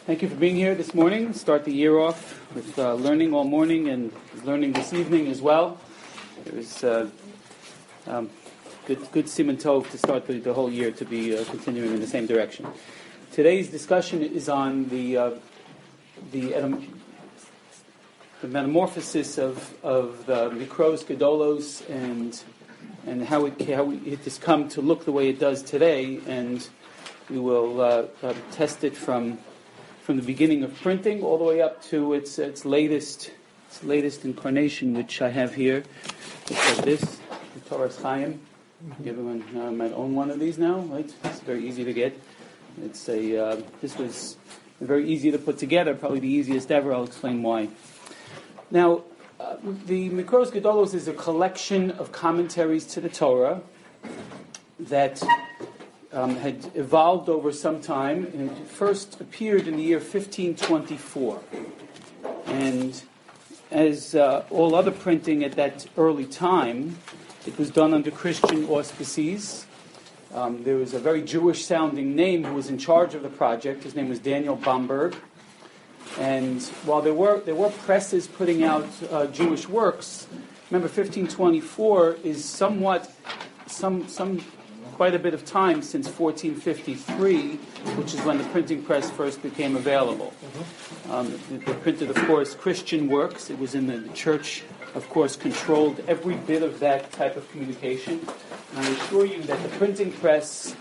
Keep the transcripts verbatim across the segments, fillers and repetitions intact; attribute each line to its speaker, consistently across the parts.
Speaker 1: Thank you for being here this morning. Start the year off with uh, learning all morning and learning this evening as well. It was uh, um, good, good siman tov to start the, the whole year to be uh, continuing in the same direction. Today's discussion is on the uh, the, etym- the metamorphosis of of the Mikros Gedolos and and how it how it has come to look the way it does today, and we will uh, uh, test it from. from the beginning of printing all the way up to its its latest its latest incarnation, which I have here. It's like this, the Toras Chaim. Everyone uh, might own one of these now, right? It's very easy to get. It's a uh, this was very easy to put together, probably the easiest ever. I'll explain why. Now, uh, the Mikros Gedolos is a collection of commentaries to the Torah that Um, had evolved over some time, and it first appeared in the year fifteen twenty-four. And as uh, all other printing at that early time, it was done under Christian auspices. Um, there was a very Jewish-sounding name who was in charge of the project. His name was Daniel Bomberg. And while there were there were presses putting out uh, Jewish works, remember fifteen twenty-four is somewhat some some. quite a bit of time since fourteen fifty-three, which is when the printing press first became available. Um, they printed, of course, Christian works. It was in the, the church, of course, controlled every bit of that type of communication. And I assure you that the printing press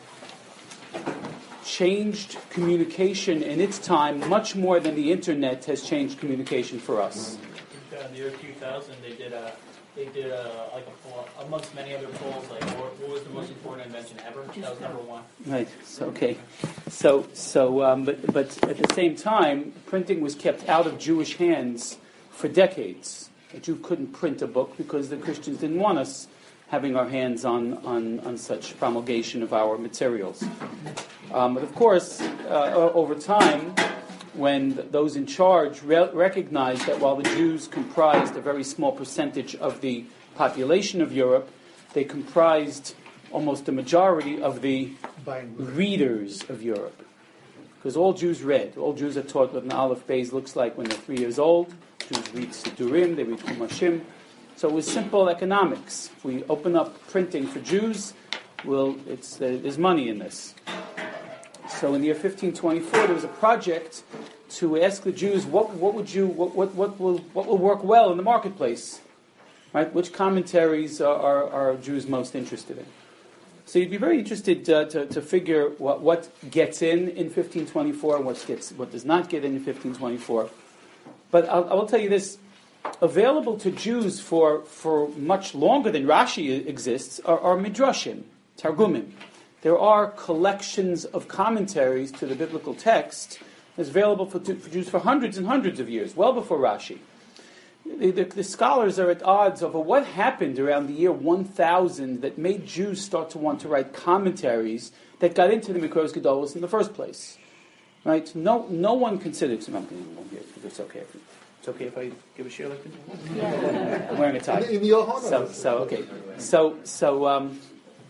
Speaker 1: changed communication in its time much more than the internet has changed communication for us.
Speaker 2: In the year two thousand, they did a They did a, like a poll, amongst many other polls, like what, what was the most important invention ever? That was number one.
Speaker 1: Right. So okay. So so um, but but at the same time, printing was kept out of Jewish hands for decades. A Jew couldn't print a book because the Christians didn't want us having our hands on on, on such promulgation of our materials. Um, but of course, uh, over time, when those in charge re- recognized that while the Jews comprised a very small percentage of the population of Europe, they comprised almost the majority of the readers of Europe. Because all Jews read. All Jews are taught what an Aleph Beis looks like when they're three years old. Jews read Sidurim, they read Chumashim. So it was simple economics. If we open up printing for Jews, well, it's, uh, there's money in this. So in the year fifteen twenty-four, there was a project to ask the Jews what what would you what what, what will what will work well in the marketplace, right? Which commentaries are, are, are Jews most interested in? So you'd be very interested uh, to to figure what what gets in in fifteen twenty-four and what gets what does not get in in fifteen twenty-four. But I'll, I will tell you this: available to Jews for for much longer than Rashi exists are, are midrashim, targumim. There are collections of commentaries to the biblical text that's available for, for Jews for hundreds and hundreds of years, well before Rashi. The, the, the scholars are at odds over what happened around the year one thousand that made Jews start to want to write commentaries that got into the Mikros Gedolos in the first place. Right? No, no one considered. So I'm it's okay. If, it's okay if I give a share like this. Yeah. I'm wearing a tie. So, so okay. So, so. Um,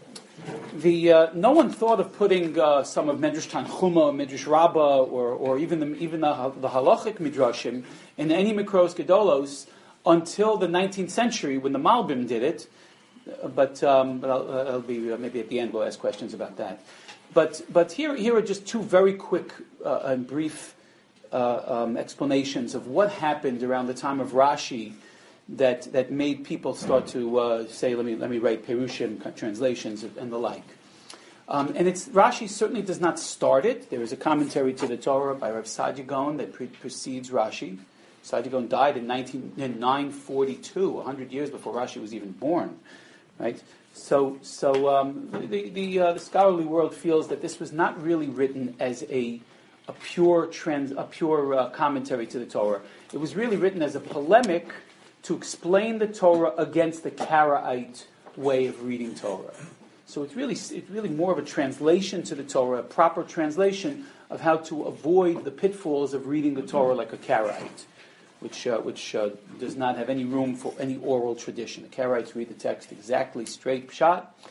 Speaker 1: The uh, no one thought of putting uh, some of Medrash Tanchuma, Medrash Rabbah, or or even the even the, the halachic midrashim in any Mikros Gedolos until the nineteenth century when the Malbim did it. But, um, but I'll, uh, I'll be uh, maybe at the end we'll ask questions about that. But but here here are just two very quick uh, and brief uh, um, explanations of what happened around the time of Rashi. That, that made people start to uh, say, let me let me write Perushim translations and the like. Um, and it's Rashi certainly does not start it. There is a commentary to the Torah by Rav Saadia Gaon that pre- precedes Rashi. Saadia Gaon died in, in nine forty-two, one hundred years before Rashi was even born. Right? So so um, the the, uh, the scholarly world feels that this was not really written as a a pure trans a pure uh, commentary to the Torah. It was really written as a polemic to explain the Torah against the Karaite way of reading Torah. So it's really it's really more of a translation to the Torah, a proper translation of how to avoid the pitfalls of reading the Torah like a Karaite, which uh, which uh, does not have any room for any oral tradition. The Karaites read the text exactly straight pshat,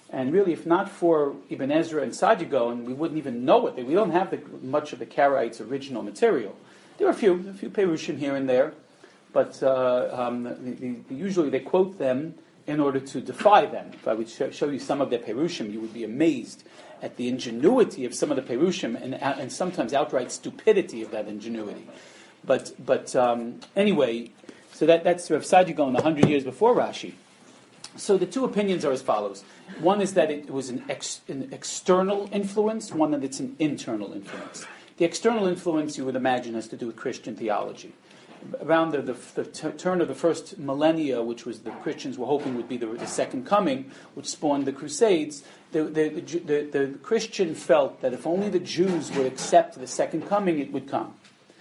Speaker 1: And really, if not for Ibn Ezra and Sadigon, we wouldn't even know it. We don't have the, much of the Karaites' original material. There are a few, a few Perushim here and there, but uh, um, the, the, usually they quote them in order to defy them. If I would sh- show you some of their Perushim, you would be amazed at the ingenuity of some of the Perushim and, and sometimes outright stupidity of that ingenuity. But but um, anyway, so that, that's Rav Sadigon a hundred years before Rashi. So the two opinions are as follows. One is that it was an, ex, an external influence, one that it's an internal influence. The external influence, you would imagine, has to do with Christian theology. Around the, the, the t- turn of the first millennia, which was the Christians were hoping would be the, the second coming, which spawned the Crusades, the, the, the, the, the Christian felt that if only the Jews would accept the second coming, it would come.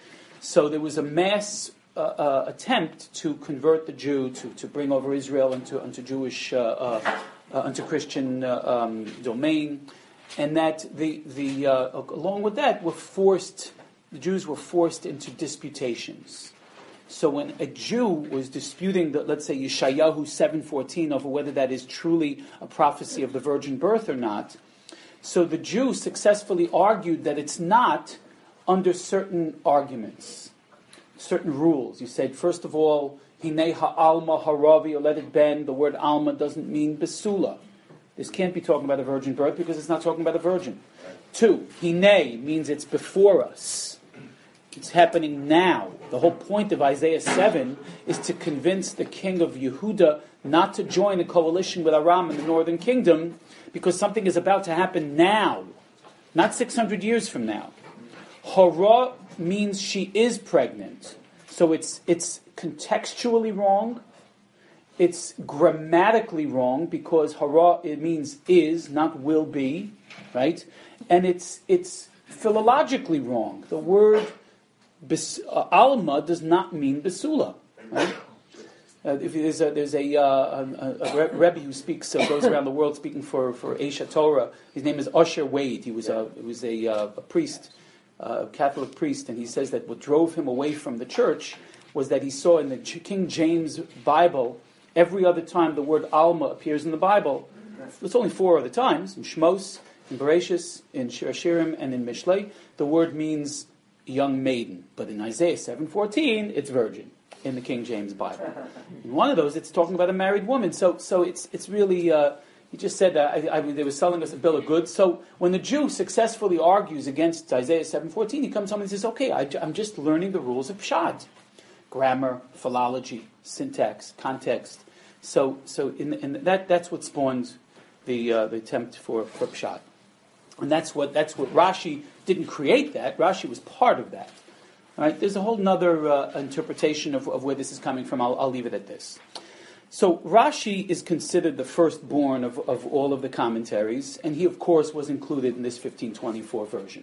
Speaker 1: So there was a mass uh, uh, attempt to convert the Jew, to, to bring over Israel into, into Jewish, uh, uh, uh, into Christian uh, um, domain, and that the, the uh, along with that were forced, the Jews were forced into disputations. So when a Jew was disputing, the, let's say, Yeshayahu seven fourteen over whether that is truly a prophecy of the virgin birth or not, so the Jew successfully argued that it's not under certain arguments, certain rules. You said, first of all, Hinei ha'alma haravi, or let it bend. The word alma doesn't mean besula. This can't be talking about a virgin birth because it's not talking about a virgin. Two, Hinei means it's before us. It's happening now. The whole point of Isaiah seven is to convince the king of Yehuda not to join a coalition with Aram in the northern kingdom because something is about to happen now, not six hundred years from now. Hara means she is pregnant. So it's it's contextually wrong. It's grammatically wrong because hara, it means is, not will be, right? And it's it's philologically wrong. The word Bes, uh, alma does not mean besula, right? Uh, if there's a there's a, uh, a, a Rebbe who speaks uh, goes around the world speaking for for Esha Torah. His name is Usher Wade. He was a he was a, uh, a priest, uh, a Catholic priest, and he says that what drove him away from the church was that he saw in the King James Bible every other time the word alma appears in the Bible. It's only four other times in Shmos, in Bereshis, in Shir Hashirim, and in Mishlei. The word means young maiden, but in Isaiah seven fourteen, it's virgin in the King James Bible. In one of those, it's talking about a married woman. So, so it's it's really. Uh, he just said that I, I, they were selling us a bill of goods. So when the Jew successfully argues against Isaiah seven fourteen, he comes home and says, "Okay, I, I'm just learning the rules of Pshat, grammar, philology, syntax, context." So, so in, in that that's what spawned the uh, the attempt for, for Pshat. And that's what that's what Rashi didn't create that. Rashi was part of that. All right? There's a whole other uh, interpretation of, of where this is coming from. I'll, I'll leave it at this. So Rashi is considered the firstborn of, of all of the commentaries, and he, of course, was included in this fifteen twenty-four version.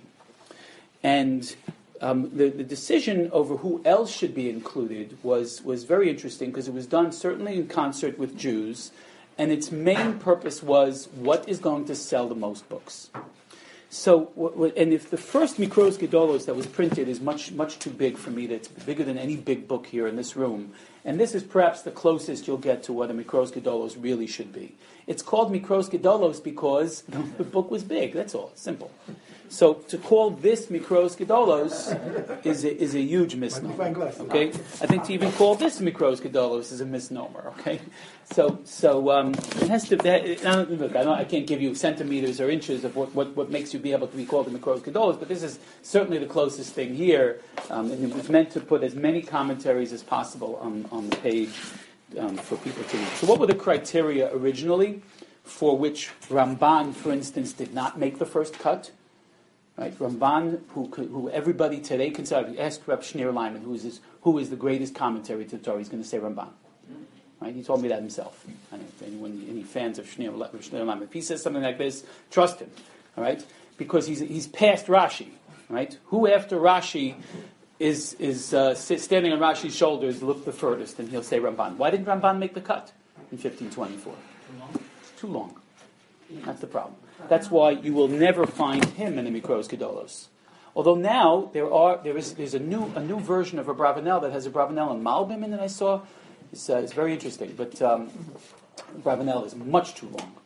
Speaker 1: And um, the, the decision over who else should be included was, was very interesting because it was done certainly in concert with Jews, and its main purpose was what is going to sell the most books. So, and if the first Mikros Gedolos that was printed is much, much too big for me, that's bigger than any big book here in this room, and this is perhaps the closest you'll get to what a Mikros Gedolos really should be. It's called Mikros Gedolos because the, the book was big, that's all, it's simple. So to call this Mikros Gedolos is a, is a huge misnomer. Okay, I think to even call this Mikros Gedolos is a misnomer. Okay, so so um, it has to. That, look, I, don't, I can't give you centimeters or inches of what, what, what makes you be able to be called a Mikros Gedolos, but this is certainly the closest thing here. Um, and it was meant to put as many commentaries as possible on on the page um, for people to read. So what were the criteria originally for which Ramban, for instance, did not make the first cut? Right, Ramban, who, who everybody today considers, ask Reb Shneur Lyman, who is this, who is the greatest commentary to the Torah, he's going to say Ramban. Right, he told me that himself. I don't know if anyone, any fans of Shneur, Shneur Lyman, if he says something like this, trust him. All right, because he's he's past Rashi. Right, who after Rashi is is uh, standing on Rashi's shoulders look the furthest, and he'll say Ramban. Why didn't Ramban make the cut in fifteen twenty-four? Too long. Too long. That's the problem. That's why you will never find him in the Mikros Gedolos. Although now there are there is there's a new a new version of a Bravanel that has a Bravanel and Malbim in it. I saw it's, uh, it's very interesting, but um, Bravanel is much too long.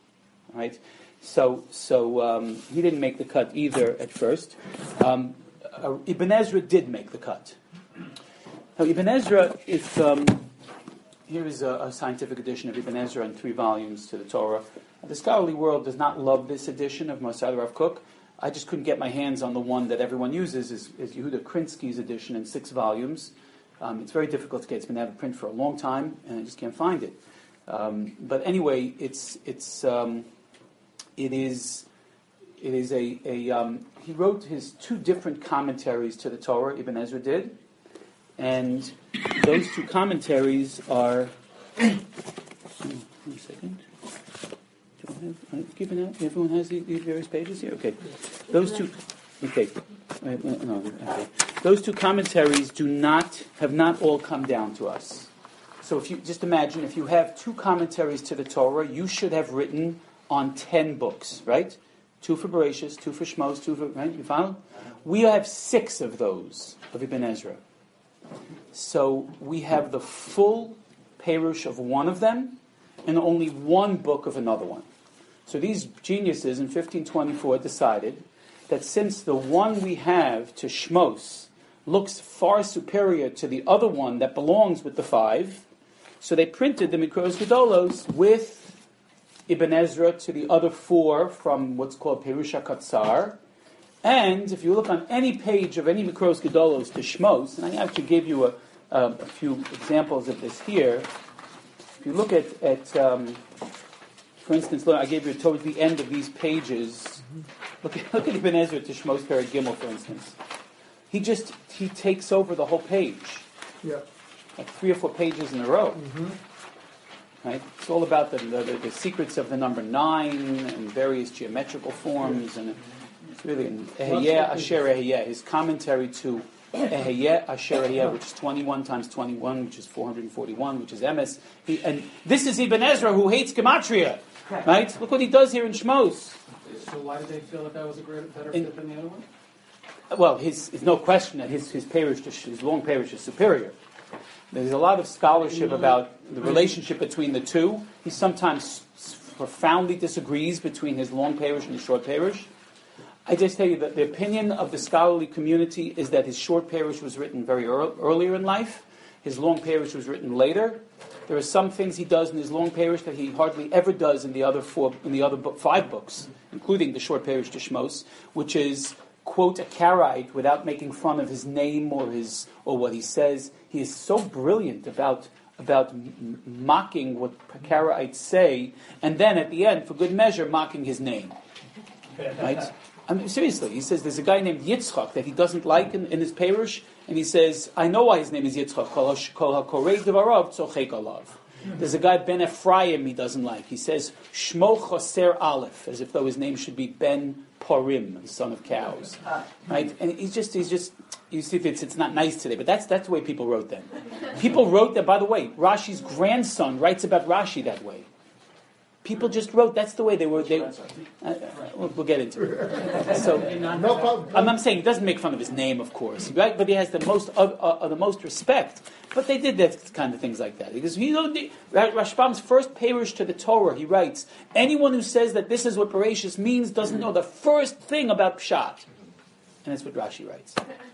Speaker 1: right? So, so um, he didn't make the cut either at first. Um, uh, Ibn Ezra did make the cut. Now, Ibn Ezra, if um, here is a, a scientific edition of Ibn Ezra in three volumes to the Torah. The scholarly world does not love this edition of Masad Rav Kook. I just couldn't get my hands on the one that everyone uses, is, is Yehuda Krinsky's edition in six volumes. Um, it's very difficult to get. It's been out of print for a long time, and I just can't find it. Um, but anyway, it's it's um, it is it is a, a um, he wrote his two different commentaries to the Torah. Ibn Ezra did, and those two commentaries are. One second. Do I have, I've given out. Everyone has these, these various pages here. Okay, those two. Okay, Wait, no, okay. Those two commentaries do not have not all come down to us. So if you just imagine, if you have two commentaries to the Torah, you should have written on ten books, right? Two for Bereshis, two for Shmos, two for right. You follow? We have six of those of Ibn Ezra. So we have the full Perush of one of them, and only one book of another one. So these geniuses in fifteen twenty-four decided that since the one we have to Shmos looks far superior to the other one that belongs with the five, so they printed the Mikros Gedolos with Ibn Ezra to the other four from what's called Perush HaKatzar. And if you look on any page of any Mikros Gedolos to Shmos, and I actually gave you a, a, a few examples of this here. If you look at, at um, for instance, look, I gave you towards the end of these pages. Look at, look at Ibn Ezra to Shmos Perek Gimel, for instance. He just, he takes over the whole page.
Speaker 3: Yeah.
Speaker 1: Like three or four pages in a row.
Speaker 3: Mm-hmm.
Speaker 1: Right? It's all about the, the, the secrets of the number nine and various geometrical forms. And it's really an Eheyeh Asher Eheyeh. His commentary to Eheyeh Asher Eheyeh, which is twenty-one times twenty-one, which is four hundred forty-one, which is Emes. He, and this is Ibn Ezra who hates Gematria. Right? Look what he does here in Shmos.
Speaker 3: So why did they feel that that was a great, better
Speaker 1: In,
Speaker 3: fit than the other one?
Speaker 1: Well, his, there's no question that his his parish, his long parish, is superior. There's a lot of scholarship about the relationship between the two. He sometimes profoundly disagrees between his long parish and his short parish. I just tell you that the opinion of the scholarly community is that his short parish was written very early, earlier in life. His long parish was written later. There are some things he does in his long parish that he hardly ever does in the other four, in the other book, five books, including the short parish to Shmos, which is quote a Karaite without making fun of his name or his or what he says. He is so brilliant about about m- mocking what Karaites say, and then at the end, for good measure, mocking his name. Right? I mean, seriously, he says there's a guy named Yitzchak that he doesn't like in, in his parish, and he says, I know why his name is Yitzchak. Kol hakorei devarav tzorchek alav. There's a guy, Ben Ephraim, he doesn't like. He says, Shmo Choser Aleph, as if though his name should be Ben Porim, the son of cows. Right? And he's just, he's just, you see, if it's, it's not nice today, but that's, that's the way people wrote then. People wrote that, by the way, Rashi's grandson writes about Rashi that way. People just wrote, that's the way they were. They, uh, we'll, we'll get into it. So,
Speaker 3: No problem.
Speaker 1: I'm, I'm saying he doesn't make fun of his name, of course, right? But he has the most uh, uh, the most respect. But they did that kind of things like that. Because you know, the, Rashbam's first parish to the Torah, he writes, anyone who says that this is what Bereshis means doesn't know the first thing about Pshat. And that's what Rashi writes.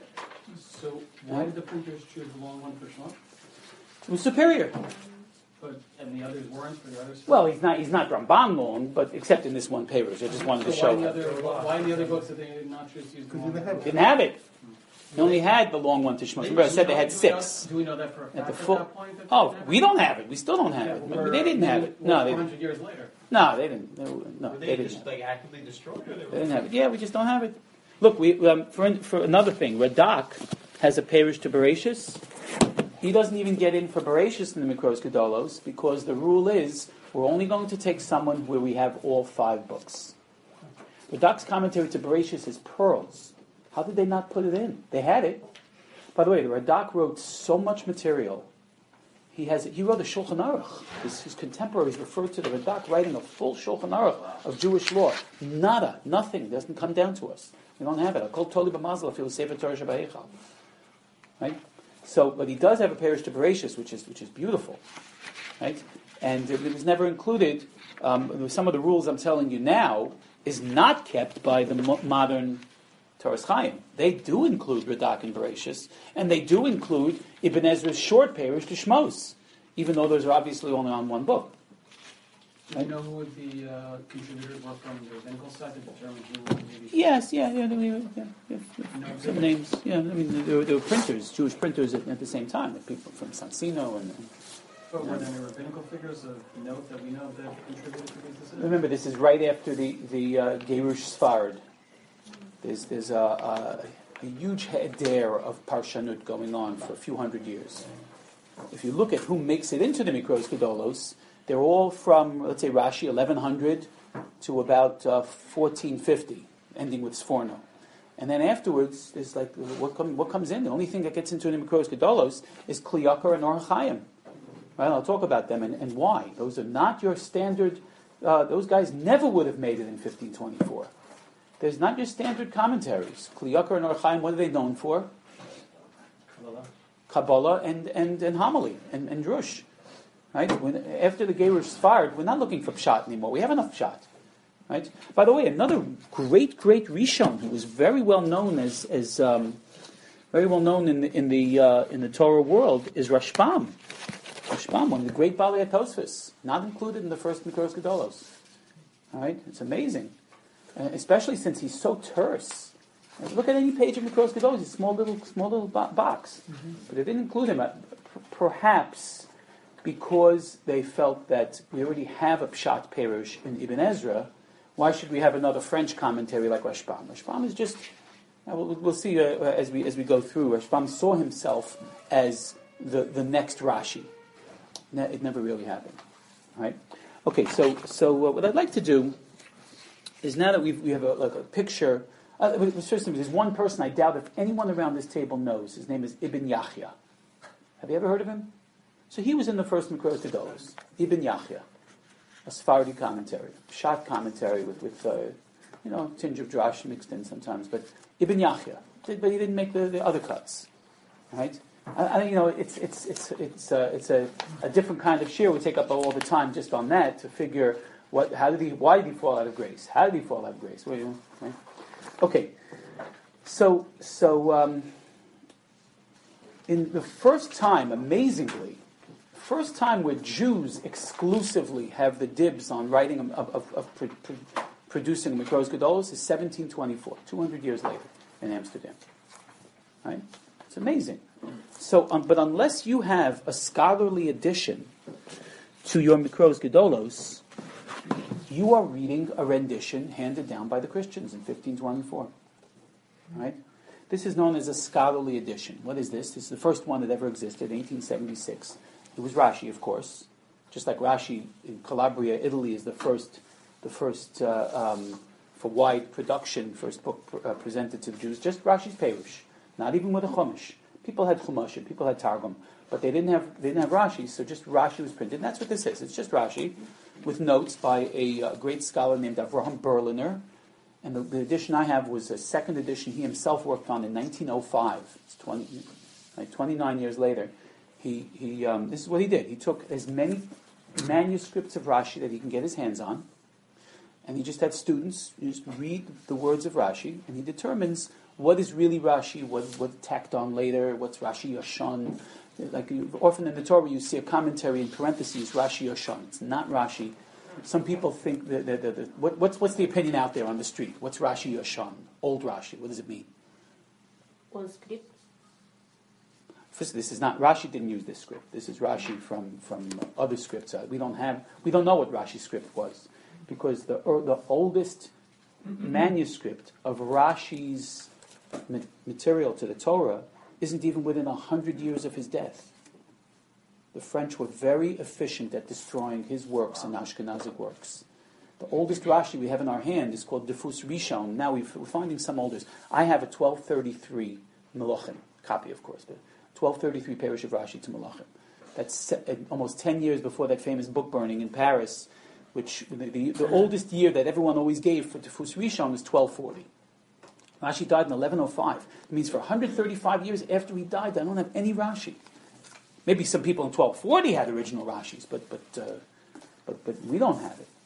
Speaker 3: So why did the printers choose the long one for Shlomo?
Speaker 1: It was superior.
Speaker 3: But and the others weren't for the others?
Speaker 1: Well, he's not he's not Ramban long, but except in this one parish. I just wanted to
Speaker 3: So
Speaker 1: show
Speaker 3: why in the
Speaker 1: him.
Speaker 3: other, why in the other books did they not choose to use the long one?
Speaker 1: Didn't have it. They only had the long one to Shmos. Remember, I said they had six.
Speaker 3: Do we know that for a fact
Speaker 1: At the
Speaker 3: at
Speaker 1: full.
Speaker 3: that point? that
Speaker 1: Oh,
Speaker 3: they didn't
Speaker 1: we don't have it. We still don't have
Speaker 3: have
Speaker 1: it.
Speaker 3: it?
Speaker 1: Remember, they didn't have it. No, they
Speaker 3: four hundred years later.
Speaker 1: no, they didn't. They, were- no,
Speaker 2: Were
Speaker 1: they
Speaker 2: they
Speaker 1: didn't.
Speaker 2: just like actively destroyed, or they
Speaker 1: They
Speaker 2: were?
Speaker 1: didn't have it. Yeah, we just don't have it. Look, we um, for for another thing, Radak has a parish to Bereshis. He doesn't even get in for Bereshis in the Mikros Gedolos because the rule is we're only going to take someone where we have all five books. Radak's commentary to Bereshis is pearls. How did they not put it in? They had it. By the way, the Radak wrote so much material. He has he wrote a Shulchan Aruch. His, his contemporaries referred to the Radak writing a full Shulchan Aruch of Jewish law. Nada, nothing doesn't come down to us. We don't have it. I call Toli b'Mazel if he was Sefer Torah Shabbat. Right. So, but he does have a parish to Bereshis, which is which is beautiful, right? And it was never included um, some of the rules I'm telling you now is not kept by the mo- modern Toras Chaim. They do include Radak and Bereshis, and they do include Ibn Ezra's short parish, the Shmos, even though those are obviously only on one book.
Speaker 3: Do you know who would the uh, contributors were from the rabbinical side to determine who would maybe?
Speaker 1: Yes, yeah, yeah, yeah, yeah, yeah, yeah.
Speaker 3: You know,
Speaker 1: Some names, yeah. I mean, there were, there were printers, Jewish printers at, at the same time, like people from Sansino and. and
Speaker 3: But were there any rabbinical figures of note that we know that contributed to these decisions?
Speaker 1: remember, this is right after the the uh, Gerush Sfard. There's there's a, a, a huge he'eder of parshanut going on for a few hundred years. If you look at who makes it into the Mikros Gedolos, they're all from, let's say, Rashi eleven hundred to about uh, fourteen fifty, ending with Sforno. And then afterwards, there's like, what, come, what comes in? The only thing that gets into the Mikros Gedolos is Kli Yakar and Or HaChaim. Right? I'll talk about them and, and why. Those are not your standard, uh, those guys never would have made it in fifteen twenty-four. There's not your standard commentaries. Kli Yakar and Or HaChaim, what are they known for?
Speaker 3: Kabbalah.
Speaker 1: Kabbalah and, and, and homily and, and drush. Right? When, after the Gerush Sfard, we're not looking for pshat anymore. We have enough pshat. Right? By the way, another great, great Rishon who was very well known as, as um, very well known in the in the uh, in the Torah world is Rashbam. Rashbam, one of the great Balei Tosfos, not included in the first Mikros Gedolos. All right, it's amazing, uh, especially since he's so terse. Uh, Look at any page of Mikros Gedolos; it's a small little, small little bo- box, mm-hmm. but they didn't include him. Uh, p- perhaps because they felt that we already have a Pshat Perush in Ibn Ezra. Why should we have another French commentary like Rashbam? Rashbam is just, uh, we'll, we'll see uh, as we as we go through. Rashbam saw himself as the, the next Rashi. Ne- it never really happened. Right? Okay, so so uh, what I'd like to do is now that we've, we have a, like a picture. Uh, first, there's one person I doubt if anyone around this table knows. His name is Ibn Yahya. Have you ever heard of him? So he was in the first Mikros Gedolos. Ibn Yahya. A Sephardi commentary, Pshat commentary with, with uh, you know, a tinge of drash mixed in sometimes, but Ibn Yahya, but he didn't make the, the other cuts, right? I, I, you know, it's it's it's it's uh, it's a, a different kind of shir. We take up all the time just on that to figure what, how did he, why did he fall out of grace? How did he fall out of grace? Well, you know, right? Okay, so so um, in the first time, amazingly. First time where Jews exclusively have the dibs on writing of, of, of pro, pro, producing Mikros Gedolos is seventeen twenty-four, two hundred years later in Amsterdam. Right? It's amazing. So, um, but unless you have a scholarly addition to your Mikros Gedolos, you are reading a rendition handed down by the Christians in fifteen twenty-four. Right? This is known as a scholarly edition. What is this? This is the first one that ever existed, eighteen seventy-six. It was Rashi, of course. Just like Rashi in Calabria, Italy, is the first, the first uh, um, for wide production, first book pr- uh, presented to the Jews. Just Rashi's Perush, not even with a Chumash. People had Chumash, people had Targum, but they didn't have they didn't have Rashi. So just Rashi was printed. And that's what this is. It's just Rashi with notes by a uh, great scholar named Avraham Berliner. And the, the edition I have was a second edition he himself worked on in nineteen oh five. It's twenty, like twenty-nine years later. He, he, um, this is what he did. He took as many manuscripts of Rashi that he can get his hands on, and he just had students just read the words of Rashi, and he determines what is really Rashi, what what tacked on later, what's Rashi Yashon. Like you, often in the Torah, you see a commentary in parentheses, Rashi Yashon. It's not Rashi. Some people think that, that, that, that what, what's what's the opinion out there on the street? What's Rashi Yashon? Old Rashi. What does it mean?
Speaker 4: Old script.
Speaker 1: First, this is not Rashi. Didn't use this script. This is Rashi from from other scripts. Uh, we don't have. We don't know what Rashi's script was, because the er, the oldest manuscript of Rashi's ma- material to the Torah isn't even within a hundred years of his death. The French were very efficient at destroying his works and Ashkenazic works. The oldest Rashi we have in our hand is called Defus Rishon. Now we've, we're finding some olders. I have a twelve thirty-three Melachim copy, of course, but twelve thirty-three Perush of Rashi to Melachim. That's se- almost ten years before that famous book burning in Paris, which the, the, the oldest year that everyone always gave for Defus Rishon is twelve forty. Rashi died in eleven oh five. It means for one hundred thirty-five years after he died, I don't have any Rashi. Maybe some people in twelve forty had original Rashis, but but uh, but but we don't have it.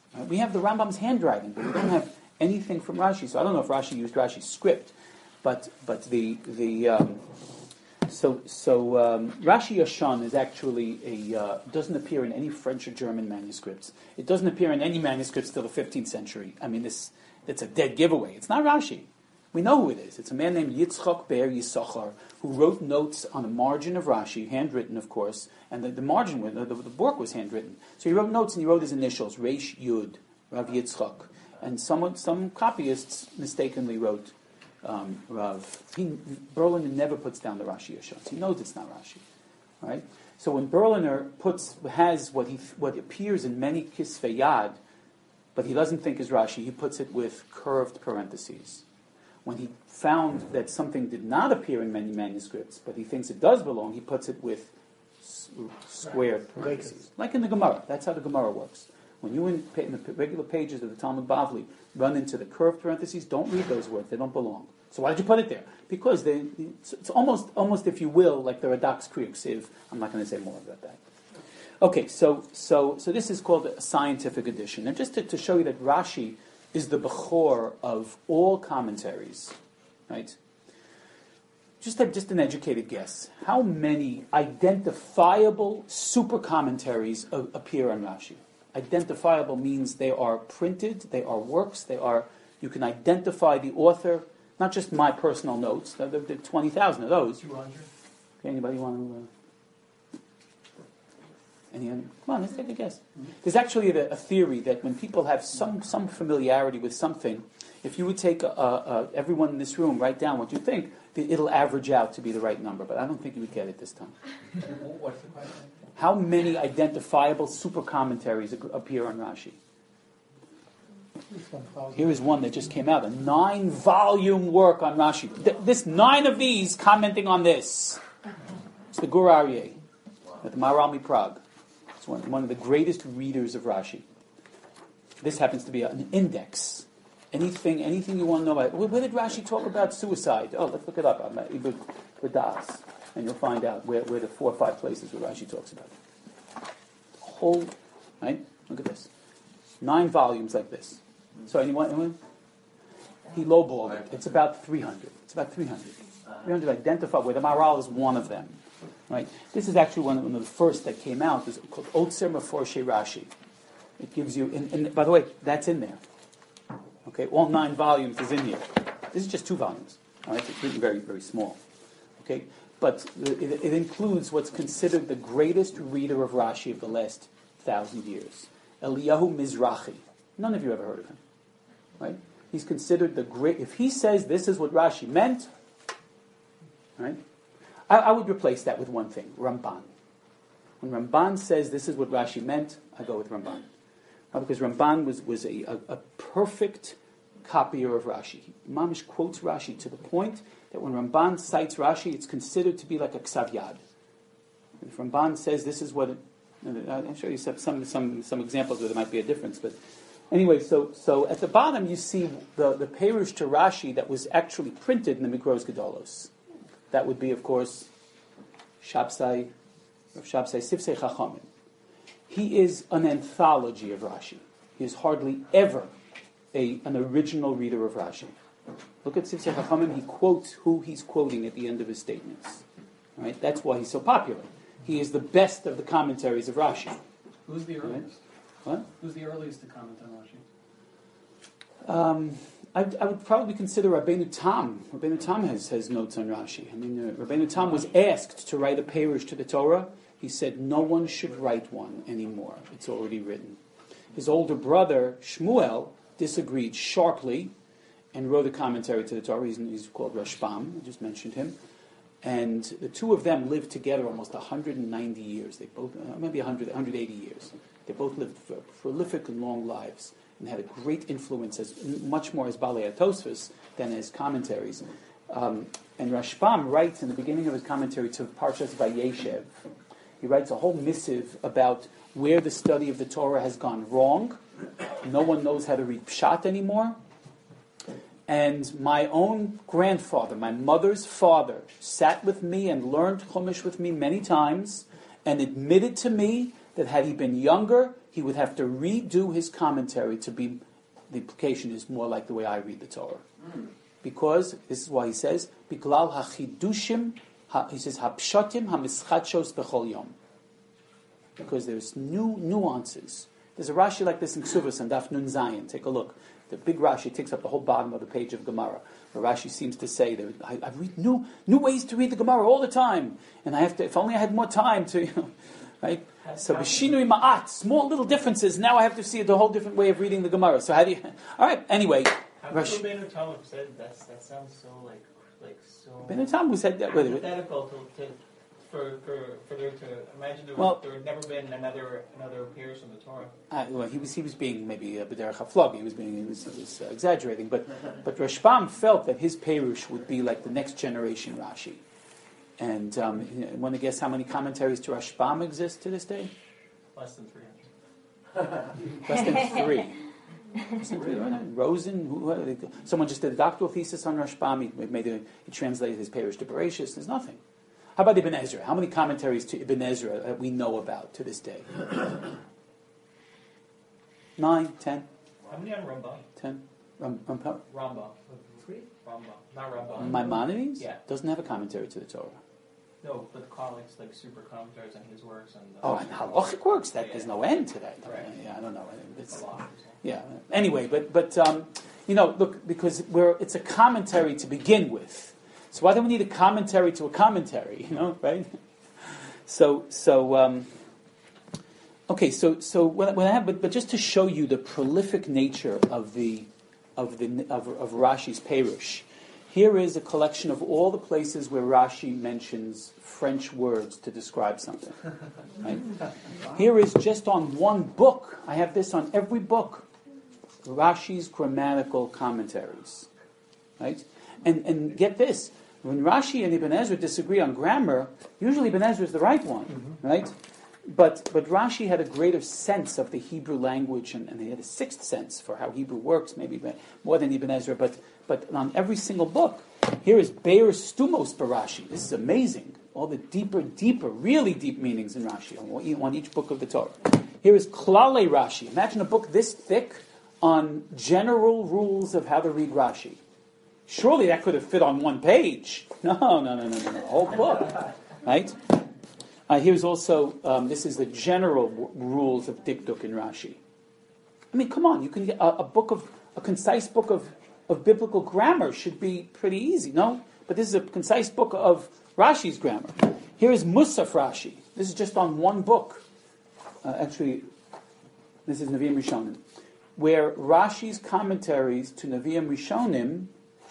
Speaker 1: Right? We have the Rambam's handwriting, but we don't have anything from Rashi. So I don't know if Rashi used Rashi's script, but but the the um, so so um, Rashi Yashan is actually a uh, doesn't appear in any French or German manuscripts. It doesn't appear in any manuscripts till the fifteenth century. I mean, this it's a dead giveaway. It's not Rashi. We know who it is. It's a man named Yitzchak Ber Yisachar who wrote notes on the margin of Rashi, handwritten, of course, and the, the margin, the, the, the book was handwritten. So he wrote notes and he wrote his initials, Reish Yud, Rav Yitzchak. And someone, some copyists mistakenly wrote um, Rav. He, Berliner never puts down the Rashi Yashon. He knows it's not Rashi, right? So when Berliner puts has what he what appears in many Kisvei Yad, but he doesn't think is Rashi, he puts it with curved parentheses. When he found that something did not appear in many manuscripts, but he thinks it does belong, he puts it with s- squared parentheses. Like in the Gemara. That's how the Gemara works. When you in, in the regular pages of the Talmud Bavli run into the curved parentheses, don't read those words. They don't belong. So why did you put it there? Because they, it's, it's almost, almost, if you will, like the Radak Krieg Siv. I'm not going to say more about that. Okay, so so so this is called a scientific edition. And just to, to show you that Rashi is the Bechor of all commentaries, right? Just a, just an educated guess. How many identifiable super commentaries a, appear on Rashi? Identifiable means they are printed, they are works, they are, you can identify the author, not just my personal notes. There are twenty thousand of those.
Speaker 2: two hundred.
Speaker 1: Okay, anybody want to... Uh, Any other? Come on, let's take a guess. There's actually a, a theory that when people have some, some familiarity with something, if you would take a, a, a, everyone in this room, write down what you think, it'll average out to be the right number. But I don't think you would get it this time.
Speaker 2: What's the question?
Speaker 1: How many identifiable super commentaries appear on Rashi? Here is one that just came out, a nine-volume work on Rashi. Th- this nine of these commenting on this. It's the Gur Aryeh at the Maharal Prague. It's one, one of the greatest readers of Rashi. This happens to be an index. Anything, anything you want to know about. Where, where did Rashi talk about suicide? Oh, let's look it up. I'm at Ibn Badas, and you'll find out where, where the four or five places where Rashi talks about it. Whole, right? Look at this. Nine volumes like this. So anyone, anyone? He lowballed it. It's about three hundred. It's about three hundred. three hundred identified, where the Maharal is one of them. Right? This is actually one of, one of the first that came out. It's called Otzer Meforshe Rashi. It gives you, and, and by the way, that's in there. Okay, all nine volumes is in here. This is just two volumes. All right, it's written very, very small. Okay, but it, it includes what's considered the greatest reader of Rashi of the last thousand years, Eliyahu Mizrahi. None of you ever heard of him, right? He's considered the great. If he says this is what Rashi meant, right? I, I would replace that with one thing: Ramban. When Ramban says this is what Rashi meant, I go with Ramban. Because Ramban was, was a, a, a perfect copier of Rashi. Mamish quotes Rashi to the point that when Ramban cites Rashi, it's considered to be like a Ksav Yad. If Ramban says this is what it... I'll show you some, some, some, some examples where there might be a difference. But anyway, so so at the bottom you see the, the Perush to Rashi that was actually printed in the Mikros Gedolos. That would be, of course, Shabsai, Shabsai Sifsei Chachamim. He is an anthology of Rashi. He is hardly ever a, an original reader of Rashi. Look at Sifsei Chachamim. He quotes who he's quoting at the end of his statements. Right? That's why he's so popular. He is the best of the commentaries of Rashi.
Speaker 3: Who's the earliest?
Speaker 1: Right? What?
Speaker 3: Who's the earliest to comment on Rashi?
Speaker 1: Um, I, I would probably consider Rabbeinu Tam. Rabbeinu Tam has, has notes on Rashi. I mean, uh, Rabbeinu Tam was asked to write a perush to the Torah. He said, no one should write one anymore. It's already written. His older brother, Shmuel, disagreed sharply and wrote a commentary to the Torah. He's, he's called Rashbam. I just mentioned him. And the two of them lived together almost one hundred ninety years. They both, uh, maybe one hundred, one hundred eighty years. They both lived for prolific and long lives and had a great influence, as much more as Balei HaTosfos than as commentaries. Um, and Rashbam writes in the beginning of his commentary to Parshas Vayeshev, he writes a whole missive about where the study of the Torah has gone wrong. No one knows how to read Pshat anymore. And my own grandfather, my mother's father, sat with me and learned Chumash with me many times and admitted to me that had he been younger, he would have to redo his commentary to be, the implication is more like the way I read the Torah. Mm. Because, this is why he says, Biklal hachidushim, ha, he says, hapshatim hamischachos bechol yom. Because there's new nuances. There's a Rashi like this in Ksuvas and Daf Nun Zayin. Take a look. The big Rashi takes up the whole bottom of the page of Gemara. Where Rashi seems to say that I, I read new new ways to read the Gemara all the time, and I have to. If only I had more time to, you know, right? So b'shinui ma'at, small little differences. Now I have to see the whole different way of reading the Gemara. So how do you? All right. Anyway,
Speaker 2: Rashi. Talmud said that's that sounds so like like so.
Speaker 1: Ben Talmud said that.
Speaker 2: Hypothetical to. to For, for, for there to imagine there,
Speaker 1: well,
Speaker 2: was, there had never been another another appearance from the Torah.
Speaker 1: Uh, well, he was he was being maybe a b'derech haflag. He was being he was, he was uh, exaggerating, but but Rashbam felt that his perush would be like the next generation Rashi. And um, you know, want to guess how many commentaries to Rashbam exist to this day?
Speaker 2: Less than three hundred.
Speaker 1: Less than three. Less than three. Rosen, who, who, someone just did a doctoral thesis on Rashbam. He made a, he translated his perush to Bereshis. There's nothing. How about Ibn Ezra? How many commentaries to Ibn Ezra that we know about to this day? Nine, ten?
Speaker 2: How many on Rambam?
Speaker 1: Ten? Ram, Ram,
Speaker 2: Rambam. Three? Rambam. Not Rambam.
Speaker 1: Maimonides?
Speaker 2: Yeah.
Speaker 1: Doesn't have a commentary to the Torah.
Speaker 2: No, but colleagues like super commentaries on his works and. Uh,
Speaker 1: oh, and halachic works. That
Speaker 2: yeah.
Speaker 1: There's no end to that.
Speaker 2: Right.
Speaker 1: Yeah, I don't know. It's,
Speaker 2: a lot.
Speaker 1: Yeah. Anyway, but but um, you know, look, because we're it's a commentary to begin with. So why do we need a commentary to a commentary? You know, right? So so um, okay. So so when, when I have, but, but just to show you the prolific nature of the of the of, of Rashi's perush, here is a collection of all the places where Rashi mentions French words to describe something. Right? Here is just on one book. I have this on every book. Rashi's grammatical commentaries, right? And and get this. When Rashi and Ibn Ezra disagree on grammar, usually Ibn Ezra is the right one, mm-hmm. right? But but Rashi had a greater sense of the Hebrew language, and, and he had a sixth sense for how Hebrew works, maybe more than Ibn Ezra. But but on every single book, here is Be'er Stumos Barashi. This is amazing. All the deeper, deeper, really deep meanings in Rashi on, on each book of the Torah. Here is Klale Rashi. Imagine a book this thick on general rules of how to read Rashi. Surely that could have fit on one page. No, no, no, no, no, no. Whole book, right? Uh, here's also, um, this is the general w- rules of Dikduk in Rashi. I mean, come on, you can get a, a book of, a concise book of, of biblical grammar should be pretty easy, no? But this is a concise book of Rashi's grammar. Here is Musaf Rashi. This is just on one book. Uh, actually, this is Nevi'im Rishonim, where Rashi's commentaries to Nevi'im Rishonim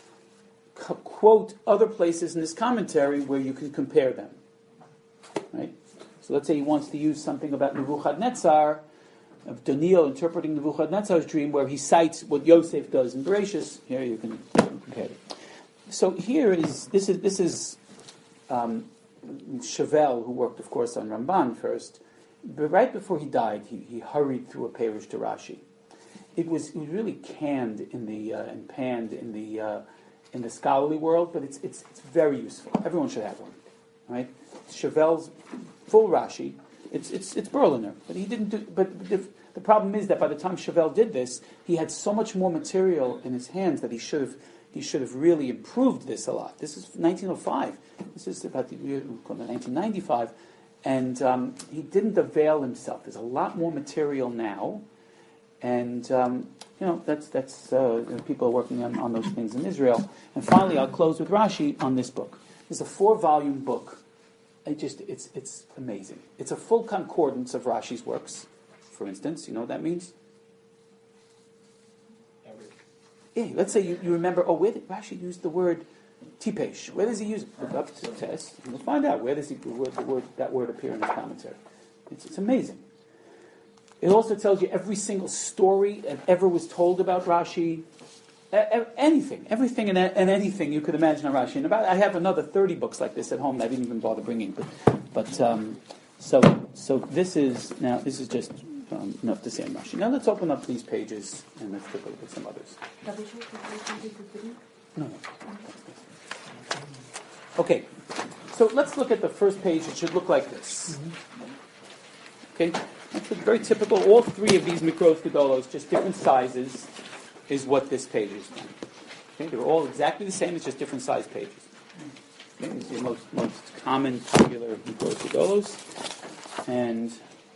Speaker 1: quote other places in this commentary where you can compare them. Right? So let's say he wants to use something about Nebuchadnezzar, of Daniel interpreting Nebuchadnezzar's dream, where he cites what Yosef does in Bereshis. Here you can compare it. So here is this is this is um, Chevelle, who worked, of course, on Ramban first. But right before he died, he, he hurried through a perush to Rashi. It was, it was really canned in the uh, and panned in the uh, in the scholarly world, but it's it's it's very useful. Everyone should have one, right? Chevelle's full Rashi. It's it's it's Berliner, but he didn't do. But the, the problem is that by the time Chevelle did this, he had so much more material in his hands that he should have he should have really improved this a lot. This is nineteen oh five. This is about the year nineteen ninety-five, and um, he didn't avail himself. There's a lot more material now. And um, you know that's that's uh, people are working on, on those things in Israel. And finally, I'll close with Rashi on this book. It's a four-volume book. It just it's it's amazing. It's a full concordance of Rashi's works. For instance, you know what that means? Yeah, let's say you, you remember. Oh, where did Rashi use the word tipesh? Where does he use it? Look up to the test. And we'll find out where does he where the word that word appear in his commentary. It's it's amazing. It also tells you every single story that ever was told about Rashi, anything, everything and, and anything you could imagine on Rashi. And about, I have another thirty books like this at home that I didn't even bother bringing. But, but um, so so this is now this is just um, enough to say on Rashi. Now let's open up these pages and let's take a look at some others. No, no. Okay, so let's look at the first page. It should look like this. Okay. That's very typical. All three of these Mikros Gedolos, just different sizes, is what this page is. Okay, they're all exactly the same. It's just different size pages. Okay, these are the most most common popular Mikros Gedolos, and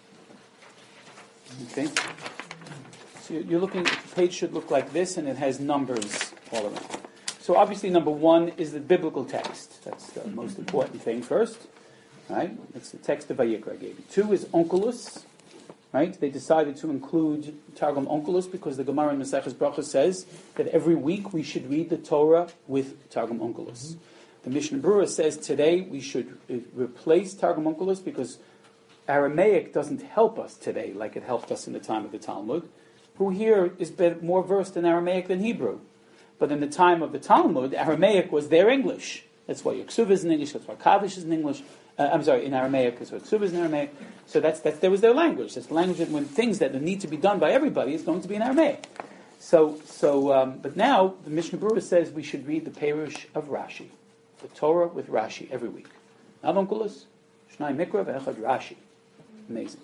Speaker 1: okay. So you're looking. The page should look like this, and it has numbers all around. So obviously, number one is the biblical text. That's the most important thing first. Right? It's the text of Vayikra I gave you. Two is Onkelos. Right? They decided to include Targum Onkelos because the Gemara in Maseches Brachos says that every week we should read the Torah with Targum Onkelos. Mm-hmm. The Mishnah Berurah says today we should uh, replace Targum Onkelos because Aramaic doesn't help us today like it helped us in the time of the Talmud. Who here is more versed in Aramaic than Hebrew? But in the time of the Talmud, Aramaic was their English. That's why Yeksuv is in English, that's why Kavish is in English. Uh, I'm sorry, in Aramaic, so Yeksuv is in Aramaic. So that's, that's, that was their language. That's the language that when things that need to be done by everybody is going to be in Aramaic. So, so um, but now, the Mishnah Berurah says we should read the Perush of Rashi. The Torah with Rashi every week. Not Onkelos, Shnai Mikra, Ve'echad Rashi. Amazing.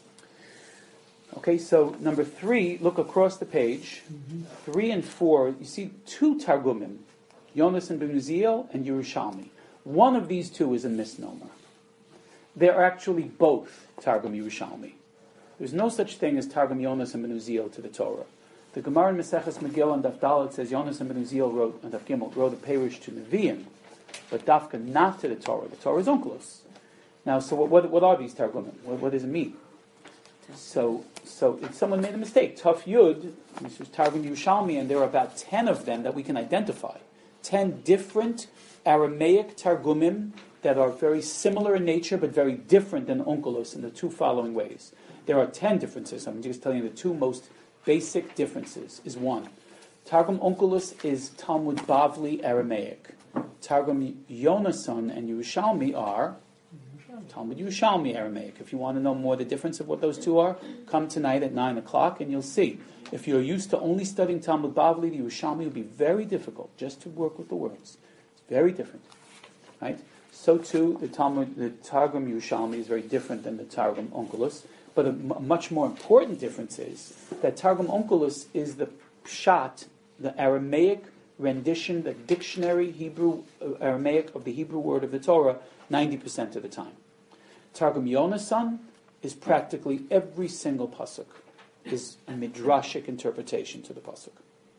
Speaker 1: Okay, so number three, look across the page. Mm-hmm. Three and four, you see two Targumim, Yonasan ben Uziel and Yerushalmi. One of these two is a misnomer. They're actually both Targum Yerushalmi. There's no such thing as Targum Yonasan ben Uziel to the Torah. The Gemara in Maseches Megillah and Daf Dalet says Yonasan ben Uziel wrote, and Daf Gimel wrote a Perush to Nevi'im, but Dafka not to the Torah. The Torah is Onkelos. Now, so what, what, what are these Targumim? What, what does it mean? So, so if someone made a mistake, Taf Yud, this is Targum Yerushalmi, and there are about ten of them that we can identify. Ten different Aramaic Targumim that are very similar in nature, but very different than Onkelos in the two following ways. There are ten differences. I'm just telling you the two most basic differences is one. Targum Onkelos is Talmud Bavli Aramaic. Targum Yonasan and Yerushalmi are Talmud Yerushalmi Aramaic. If you want to know more the difference of what those two are, come tonight at nine o'clock and you'll see. If you're used to only studying Talmud Bavli, the Yerushalmi will be very difficult just to work with the words. It's very different. Right? So too, the Talmud, the Targum Yerushalmi is very different than the Targum Onkelos. But a m- much more important difference is that Targum Onkelos is the pshat, the Aramaic rendition, the dictionary Hebrew uh, Aramaic of the Hebrew word of the Torah, ninety percent of the time. Targum Yonasan is practically every single pasuk is a midrashic interpretation to the pasuk.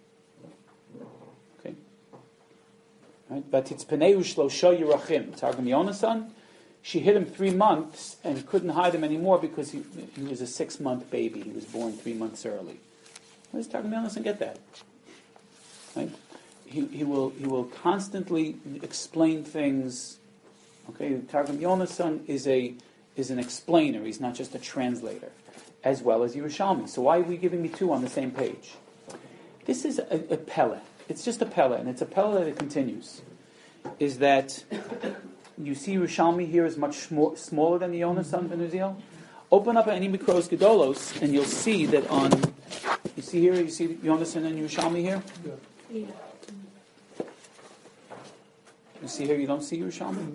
Speaker 1: Okay, right? But it's Peneu Shlosha Yerachim. Targum Yonasan, she hid him three months and couldn't hide him anymore because he, he was a six-month baby. He was born three months early. Where does Targum Yonasan get that? Right? He, he will he will constantly explain things. Okay, Targum Yonasan is a is an explainer. He's not just a translator, as well as Yerushalmi. So why are we giving me two on the same page? This is a, a pella. It's just a pella, and it's a pella that continues. Is that you see Yerushalmi here is much sm- smaller than the Yonasan ben Uziel? Open up any Mikros Gedolos, and you'll see that on. You see here. You see Yonasan and Yerushalmi here.
Speaker 4: Yeah.
Speaker 1: You see here. You don't see Yerushalmi.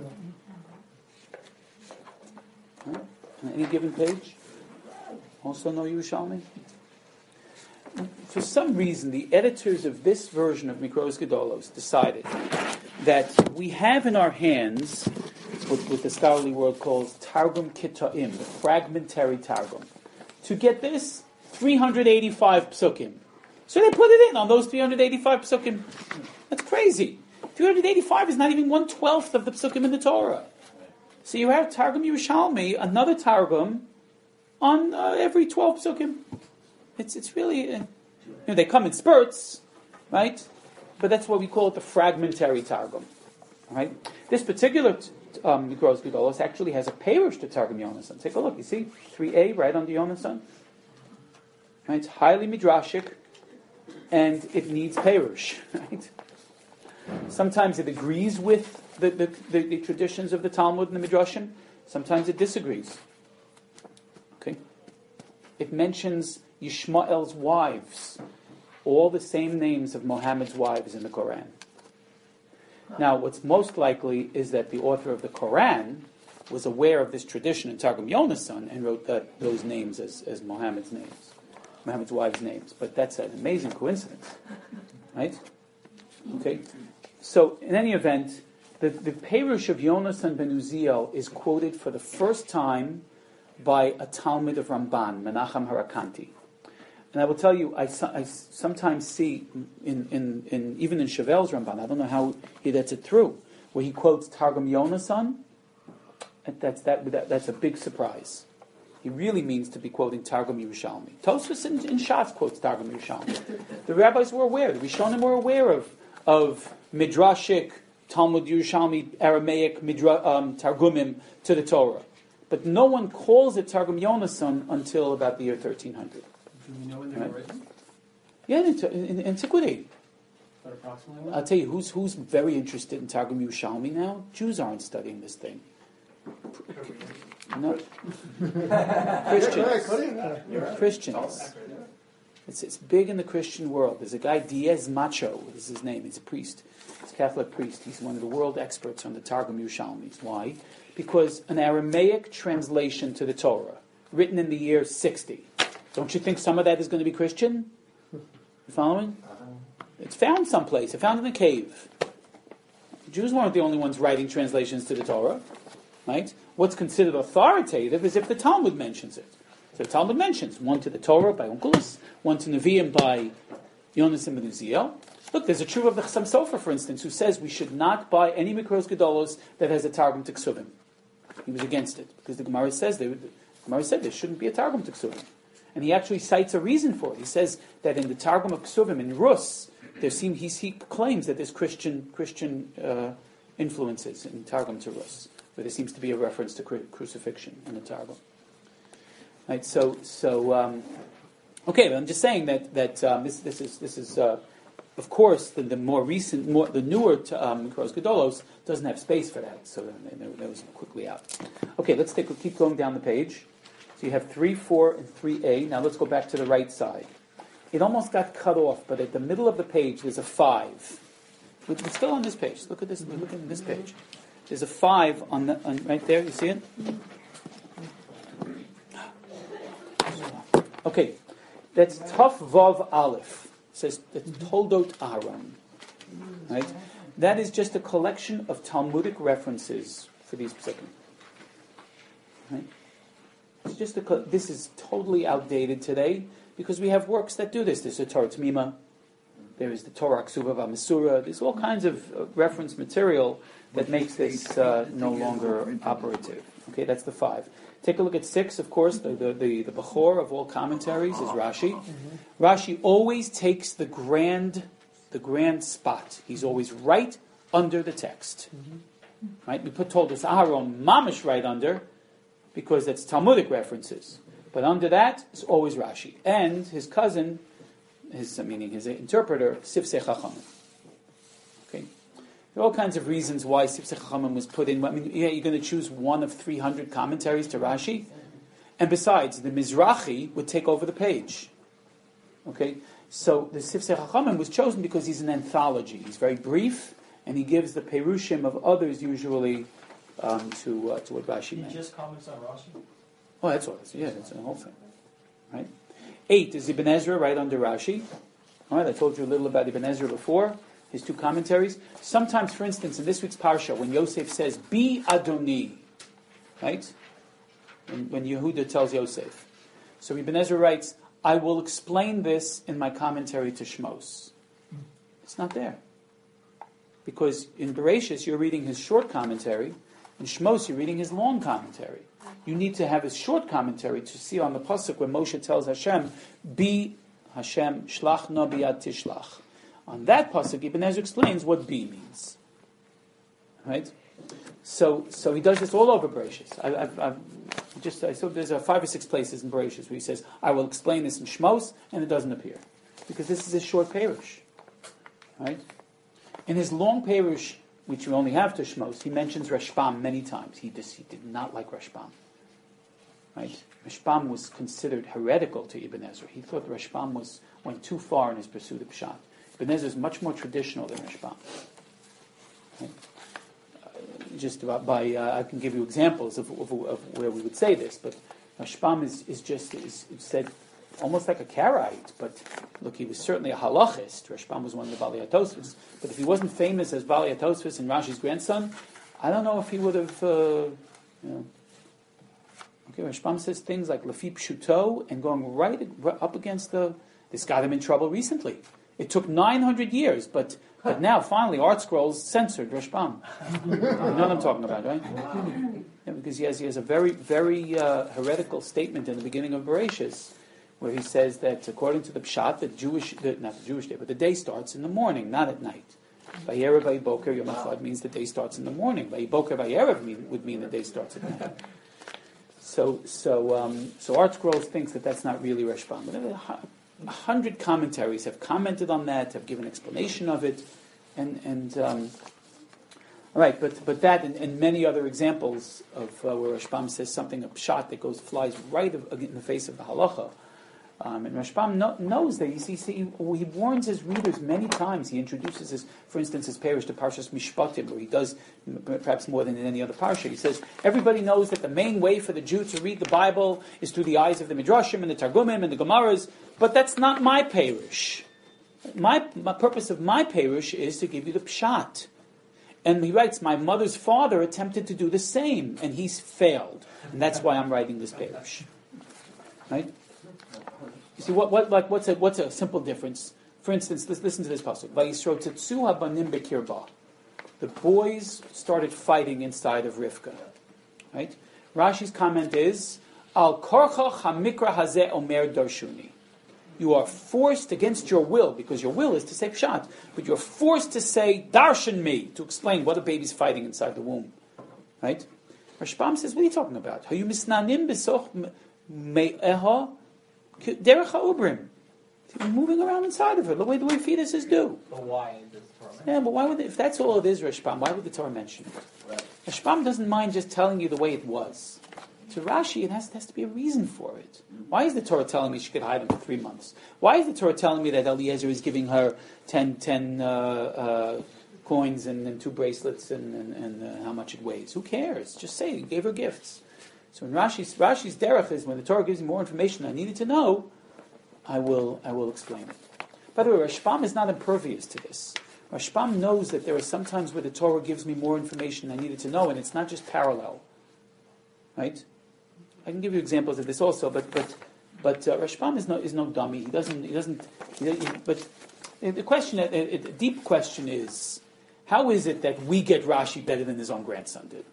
Speaker 1: Huh? On any given page. Also no Yerushalmi? For some reason, the editors of this version of Mikros Gedolos decided that we have in our hands what, what the scholarly world calls Targum Kitta'im, the fragmentary Targum. To get this, three hundred eighty-five psukim. So they put it in on those three hundred eighty-five psukim. That's crazy. three hundred eighty-five is not even one-twelfth of the psukim in the Torah. So you have Targum Yerushalmi, another Targum, on uh, every twelve psukim. It's it's really, uh, you know, they come in spurts, right? But that's what we call it, the fragmentary Targum. Right? This particular um, Mikros Gedolos actually has a perush to Targum Yonasan. Take a look. You see three A right under Yonasan. Right? It's highly midrashic, and it needs perush. Right? Sometimes it agrees with the, the, the, the traditions of the Talmud and the Midrashim. Sometimes it disagrees. Okay? It mentions Yishmael's wives, all the same names of Muhammad's wives in the Quran. Now, what's most likely is that the author of the Quran was aware of this tradition in Targum Yonasan and wrote that, those names as, as Muhammad's names, Muhammad's wives' names. But that's an amazing coincidence, right? Okay. So in any event, the, the Perush of Yonasan ben Uziel is quoted for the first time by a Talmud of Ramban, Menachem Harakanti. And I will tell you, I, I sometimes see, in, in, in even in Chevel's Ramban, I don't know how he gets it through, where he quotes Targum Yonasan. That's, that, that, that's a big surprise. He really means to be quoting Targum Yerushalmi. Tosfos in, in Shas quotes Targum Yerushalmi. The rabbis were aware, the Rishonim were aware of, of Midrashic, Talmud Yerushalmi, Aramaic, Midra, um, Targumim to the Torah. But no one calls it Targum Yonasan until about the year thirteen hundred.
Speaker 3: Do we know when they were
Speaker 1: Right.
Speaker 3: written?
Speaker 1: Yeah, in, in, in antiquity.
Speaker 3: But approximately when?
Speaker 1: I'll tell you, who's who's very interested in Targum Yerushalmi now? Jews aren't studying this thing. No. Christians. Christians. It's, it's big in the Christian world. There's a guy, Diez Macho, is his name. He's a priest. He's a Catholic priest. He's one of the world experts on the Targum Yerushalmi. Why? Because an Aramaic translation to the Torah, written in the year sixty. Don't you think some of that is going to be Christian? You following? It's found someplace. It's found in a cave. Jews weren't the only ones writing translations to the Torah. Right? What's considered authoritative is if the Talmud mentions it. So the Talmud mentions one to the Torah by Onkelos, one to Nevi'im by Yonasan ben Uziel. Look, there's a true of the Chassam Sofer, for instance, who says we should not buy any Mikros Gedolos that has a Targum to Ksuvim. He was against it because the Gemara says they, the Gemara said there shouldn't be a Targum to Ksuvim, and he actually cites a reason for it. He says that in the Targum of Ksuvim in Rus, there seem he, he claims that there's Christian Christian uh, influences in Targum to Rus, where there seems to be a reference to cru- crucifixion in the Targum. Right, so, so um, okay, but I'm just saying that that um, this this is this is uh, of course the, the more recent, more the newer um, Mikros Gedolos doesn't have space for that, so that was quickly out. Okay, let's take keep going down the page. So you have three, four, and three A. Now let's go back to the right side. It almost got cut off, but at the middle of the page there's a five. It's still on this page. Look at this. Look at this page. There's a five on the on, right there. You see it? Okay, that's Taf Vav Aleph. It says that's Toldot Aaron. Right? That is just a collection of Talmudic references for these psukim. Right? It's just a, this is totally outdated today because we have works that do this. There's the Torah Tmima. There is the Torah Ksuva V'Masura. There's all kinds of uh, reference material that makes this uh, no longer operative. Okay, that's the five. Take a look at six, of course. The the, the, the Bechor of all commentaries is Rashi. Mm-hmm. Rashi always takes the grand the grand spot. He's always right under the text. Mm-hmm. Right? We put told us Aharon Mamish right under because that's Talmudic references. But under that is always Rashi. And his cousin, his meaning his interpreter, Sifsei Chachamim. Okay. There are all kinds of reasons why Sifsei Chachamim was put in. I mean, yeah, you're going to choose one of three hundred commentaries to Rashi, and besides, the Mizrahi would take over the page. Okay, so the Sifsei Chachamim was chosen because he's an anthology. He's very brief, and he gives the perushim of others usually um, to uh, to what Rashi meant.
Speaker 2: He just comments on Rashi.
Speaker 1: Oh, that's all. Yeah, that's the whole thing, right? Eight is Ibn Ezra right under Rashi. All right, I told you a little about Ibn Ezra before. His two commentaries. Sometimes, for instance, in this week's parsha, when Yosef says "Bi Adoni," right? When, when Yehuda tells Yosef, so Ibn Ezra writes, "I will explain this in my commentary to Shmos." It's not there because in Bereshis you're reading his short commentary, in Shmos you're reading his long commentary. You need to have his short commentary to see on the pasuk where Moshe tells Hashem, "Bi Hashem shlach no biyad tishlach." On that pasuk, Ibn Ezra explains what "bi" means. Right? So, so he does this all over Bereshis. I, I've, I've just I saw there's a five or six places in Bereshis where he says, "I will explain this in Shmos," and it doesn't appear because this is a short perush. Right? In his long perush, which we only have to Shmos, he mentions Rashbam many times. He just, he did not like Rashbam. Right? Rashbam was considered heretical to Ibn Ezra. He thought Rashbam was went too far in his pursuit of Pshat. Ibn Ezra is much more traditional than Rashbam. Right? Uh, just about by, uh, I can give you examples of, of, of where we would say this, but Rashbam is, is just is, is said almost like a Karaite, but look, he was certainly a halachist. Rashbam was one of the Balei HaTosfos, but if he wasn't famous as Balei HaTosfos and Rashi's grandson, I don't know if he would have, uh, you know. Okay, Rashbam says things like Lafi Pshuto and going right up against the. This got him in trouble recently. It took nine hundred years, but but now finally Art Scrolls censored Rashbam. You know what I'm talking about, right? Yeah, because he has he has a very very uh, heretical statement in the beginning of Bereshis, where he says that according to the Pshat, the Jewish the, not the Jewish day, but the day starts in the morning, not at night. Vayerev Vayiboker Yom Echad means the day starts in the morning. Vayiboker Vayerev mean, would mean the day starts at night. So, so, um, so Art Scrolls thinks that that's not really Rashbam. But a hundred commentaries have commented on that, have given explanation of it, and and um, all right. But but that and, and many other examples of uh, where Rashbam says something, a pshat that goes flies right in the face of the halacha. Um, and Rashbam no, knows that. You see, see, he warns his readers many times. He introduces his, for instance, his parish to Parshas Mishpatim, where he does perhaps more than in any other parsha. He says everybody knows that the main way for the Jew to read the Bible is through the eyes of the Midrashim and the Targumim and the Gemaras, but that's not my parish. My, my purpose of my parish is to give you the pshat. And he writes, my mother's father attempted to do the same, and he's failed, and that's why I'm writing this parish. Right? You see, what, what, like, what's a, what's a simple difference? For instance, let's listen to this pasuk. Vayisro tetzu habanim bekirba. The boys started fighting inside of Rivka. Right? Rashi's comment is, Al korcha hamikra hazeh omer darshuni. You are forced against your will, because your will is to say pshat, but you're forced to say darshan me, to explain what a baby's fighting inside the womb. Right? Rashbam says, what are you talking about? Hayu misnanim besoch me'eha derech ha'ubrim. You're moving around inside of her, the way the way fetuses do.
Speaker 2: But why is this Torah?
Speaker 1: Yeah, but why would they, if that's all it is, Rashbam, why would the Torah mention it?
Speaker 2: Right.
Speaker 1: Rashbam doesn't mind just telling you the way it was. To Rashi, it has, has to be a reason for it. Why is the Torah telling me she could hide him for three months? Why is the Torah telling me that Eliezer is giving her ten, ten uh, uh, coins and, and two bracelets and, and, and uh, how much it weighs? Who cares? Just say he gave her gifts. So when Rashi's, Rashi's derech is when the Torah gives me more information I needed to know, I will I will explain it. By the way, Rashbam is not impervious to this. Rashbam knows that there are some times where the Torah gives me more information I needed to know, and it's not just parallel. Right? I can give you examples of this also, but but but uh, Rashbam is no is no dummy. He doesn't he doesn't. He, he, but the question, a, a deep question is, how is it that we get Rashi better than his own grandson did?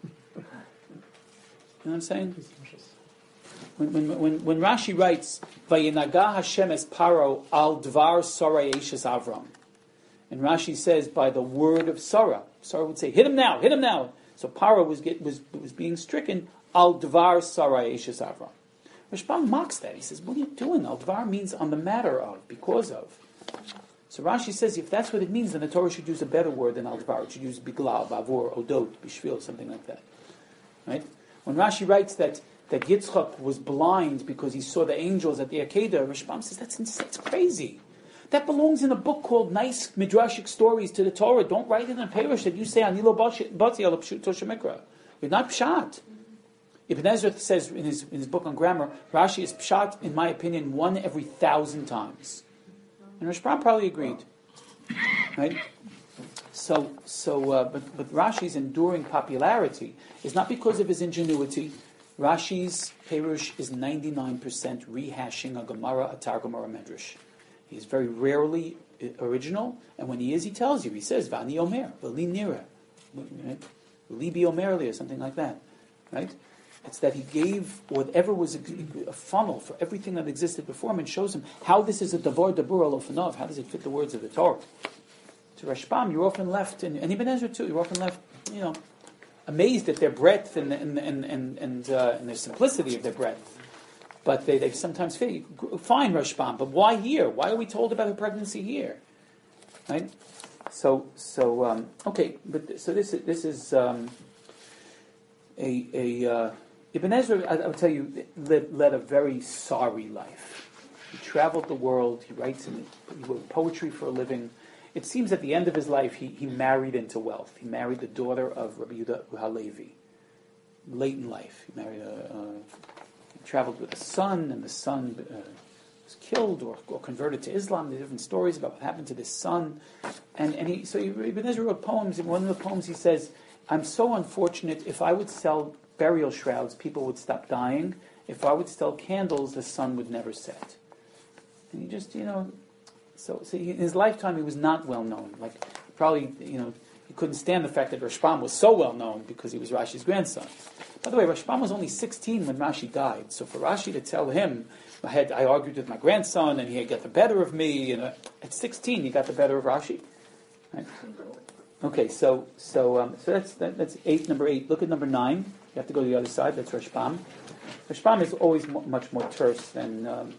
Speaker 1: You know what I'm saying? When when when, when Rashi writes Vayinaga Hashem es Paro al Dvar Sarai Eshes Avram, and Rashi says by the word of Sarah, Sarah would say, "Hit him now, hit him now." So Paro was get, was was being stricken al Dvar Sarai Eshes Avram. Rashbam mocks that. He says, "What are you doing? Al Dvar means on the matter of, because of." So Rashi says, if that's what it means, then the Torah should use a better word than al Dvar. It should use Biglal, Bavor, Odot, Bishvil, something like that. Right? When Rashi writes that, that Yitzchak was blind because he saw the angels at the Akedah, Rashbam says, that's, that's crazy. That belongs in a book called Nice Midrashic Stories to the Torah. Don't write it in a parish that you say, Anilo Batzi ala Pshuto Shemikra. You're not Pshat. Ibn Ezra says in his, in his book on grammar, Rashi is Pshat, in my opinion, one every thousand times. And Rashbam probably agreed. Right? So, so, uh, but, but Rashi's enduring popularity is not because of his ingenuity. Rashi's Perush is ninety-nine percent rehashing a Gemara, a Targum, or a Medrash. He is very rarely original, and when he is, he tells you. He says, "Vani Omer, V'li Nira, Libi Omerli," or something like that. Right? It's that he gave whatever was a, a funnel for everything that existed before him, and shows him how this is a davar dabur al ofanav. How does it fit the words of the Torah? To Rashbam, you're often left, and, and Ibn Ezra too, you're often left, you know, amazed at their breadth and and and and, and, uh, and their simplicity of their breadth. But they, they sometimes feel, fine, Rashbam, but why here? Why are we told about her pregnancy here? Right? So so um, okay, but so this is this is um, a a uh, Ibn Ezra. I, I will tell you, led, led a very sorry life. He traveled the world. He writes in he wrote poetry for a living. it seems at the end of his life, he, he married into wealth. He married the daughter of Rabbi Yehuda Halevi. Late in life, he married a, a he traveled with a son, and the son uh, was killed or, or converted to Islam. There's different stories about what happened to this son. And, and he, so he, Ibn Ezra wrote poems. In one of the poems he says, I'm so unfortunate, if I would sell burial shrouds, people would stop dying. If I would sell candles, the sun would never set. And he just, you know, so, so he, in his lifetime he was not well known. Like, probably, you know, he couldn't stand the fact that Rashbam was so well known because he was Rashi's grandson. By the way, Rashbam was only sixteen when Rashi died. So for Rashi to tell him, I had I argued with my grandson and he had got the better of me, and uh, at sixteen he got the better of Rashi. Right? Okay, so so um, so that's that, that's eight. Number eight. Look at number nine. You have to go to the other side. That's Rashbam. Rashbam is always m- much more terse than. Um,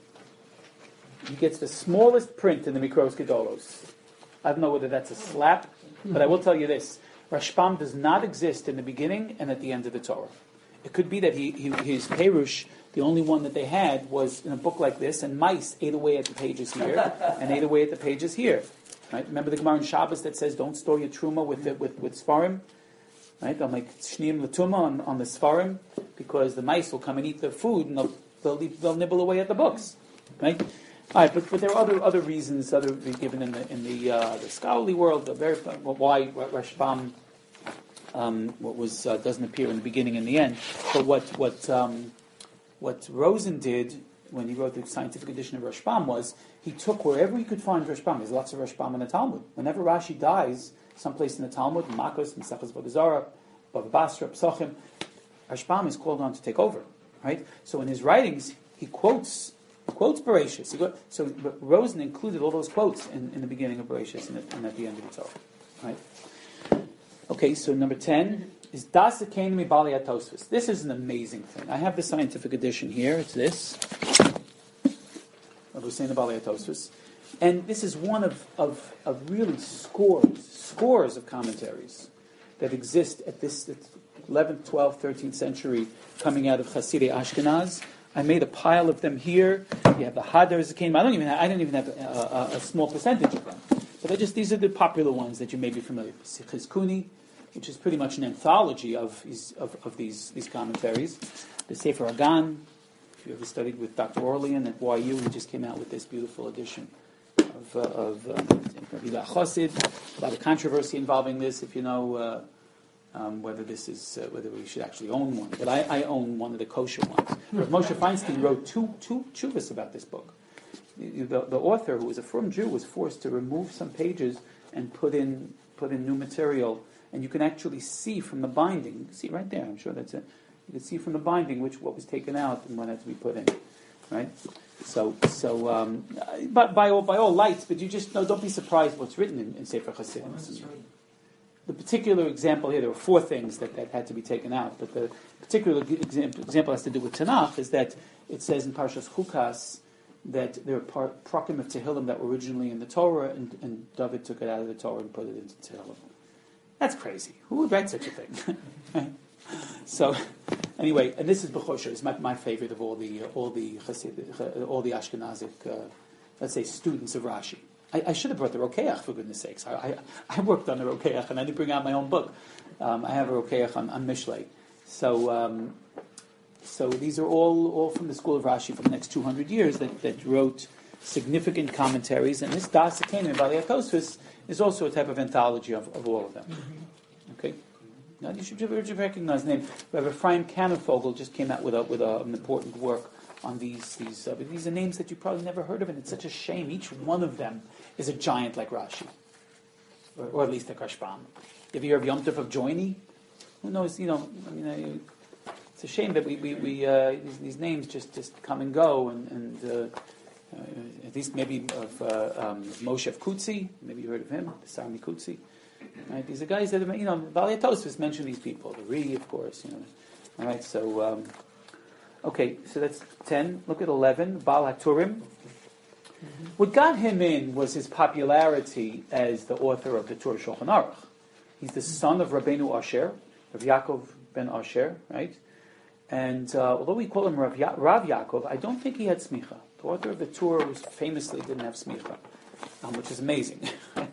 Speaker 1: he gets the smallest print in the Mikros Gedolos. I don't know whether that's a slap, but I will tell you this: Rashbam does not exist in the beginning and at the end of the Torah. It could be that he, he his Perush, the only one that they had, was in a book like this, and mice ate away at the pages here and ate away at the pages here. Right? Remember the Gemara in Shabbos that says, "Don't store your truma with the, with with svarim." Right? They'll make shneim l'tuma on, on the svarim because the mice will come and eat the food and they'll they'll, leave, they'll nibble away at the books. Right? All right, but, but there are other other reasons other given in the in the uh, the scholarly world. The very why Rashbam um, what was uh, doesn't appear in the beginning and the end. But what what um, what Rosen did when he wrote the scientific edition of Rashbam was he took wherever he could find Rashbam. There's lots of Rashbam in the Talmud. Whenever Rashi dies, someplace in the Talmud, Makos, Mesachas Vodazara, Bava Basra, Psachim, Rashbam is called on to take over. Right. So in his writings, he quotes. Quotes Bereshis. So Rosen included all those quotes in, in the beginning of Bereshis and, and at the end of the Torah. Right? Okay, so number ten is Das Ekenemi Bali Atosfos. This is an amazing thing. I have the scientific edition here. It's this. Of Hussein Bali Atosfos. And this is one of, of, of really scores, scores of commentaries that exist at this eleventh, twelfth, thirteenth century coming out of Hasidei Ashkenaz. I made a pile of them here. You have the Hadars that came. I don't even. Have, I don't even have a, a, a small percentage of them. But I just these are the popular ones that you may be familiar with. Chizkuni, which is pretty much an anthology of these of, of these these commentaries. The Sefer Hagan. If you ever studied with Doctor Orlean at Y U, he just came out with this beautiful edition of uh, of uh, Chosid. A lot of controversy involving this. If you know. Uh, Um, whether this is uh, whether we should actually own one, but I, I own one of the kosher ones. But Moshe Feinstein wrote two two chuvas about this book. The, the, the author, who was a frum Jew, was forced to remove some pages and put in put in new material, and you can actually see from the binding. You can see right there. I'm sure that's it. You can see from the binding which what was taken out and what had to be put in. Right. So so um, but by all by all lights, but you just no, don't be surprised what's written in, in Sefer Chassidim. The particular example here, there were four things that, that had to be taken out, but the particular example, example has to do with Tanakh, is that it says in Parshas Chukas that there are part, prakim of Tehillim that were originally in the Torah, and, and David took it out of the Torah and put it into Tehillim. That's crazy. Who would write such a thing? So, anyway, and this is Bechosher. It's my, my favorite of all the uh, all the Chassid, uh, all the Ashkenazic, uh, let's say, students of Rashi. I, I should have brought the Rokeach, for goodness sakes. I, I, I worked on the Rokeach, and I didn't bring out my own book. Um, I have a Rokeach on, on Mishlei. So um, so these are all, all from the school of Rashi for the next two hundred years that, that wrote significant commentaries. And this Das Ekenemi Bali Atosfos is also a type of anthology of, of all of them. Okay? Now you should, you should recognize the name. Rabbi Ephraim Kannenvogel just came out with, a, with a, an important work on these these uh, but these are names that you probably never heard of, and it's such a shame. Each one of them is a giant like Rashi, or, or at least like Rashbam. Have you heard of Yom Tov of Joini? Who knows? You know, I mean, uh, it's a shame that we we, we uh, these, these names just, just come and go, and, and uh, uh, at least maybe of uh, um, Moshe Kutzi. Maybe you heard of him, the Sarmi Kutzi. Right? These are guys that are, you know, Bali Atosfos mentioned these people. The Ri, of course. You know. All right, so. Um, Okay, so that's ten. Look at eleven. Baal HaTurim. Mm-hmm. What got him in was his popularity as the author of the Torah Shulchan Aruch. He's the son of Rabbeinu Asher, of Yaakov ben Asher, right? And uh, although we call him Rav, ya- Rav Yaakov, I don't think he had smicha. The author of the Torah was famously didn't have smicha, um, which is amazing.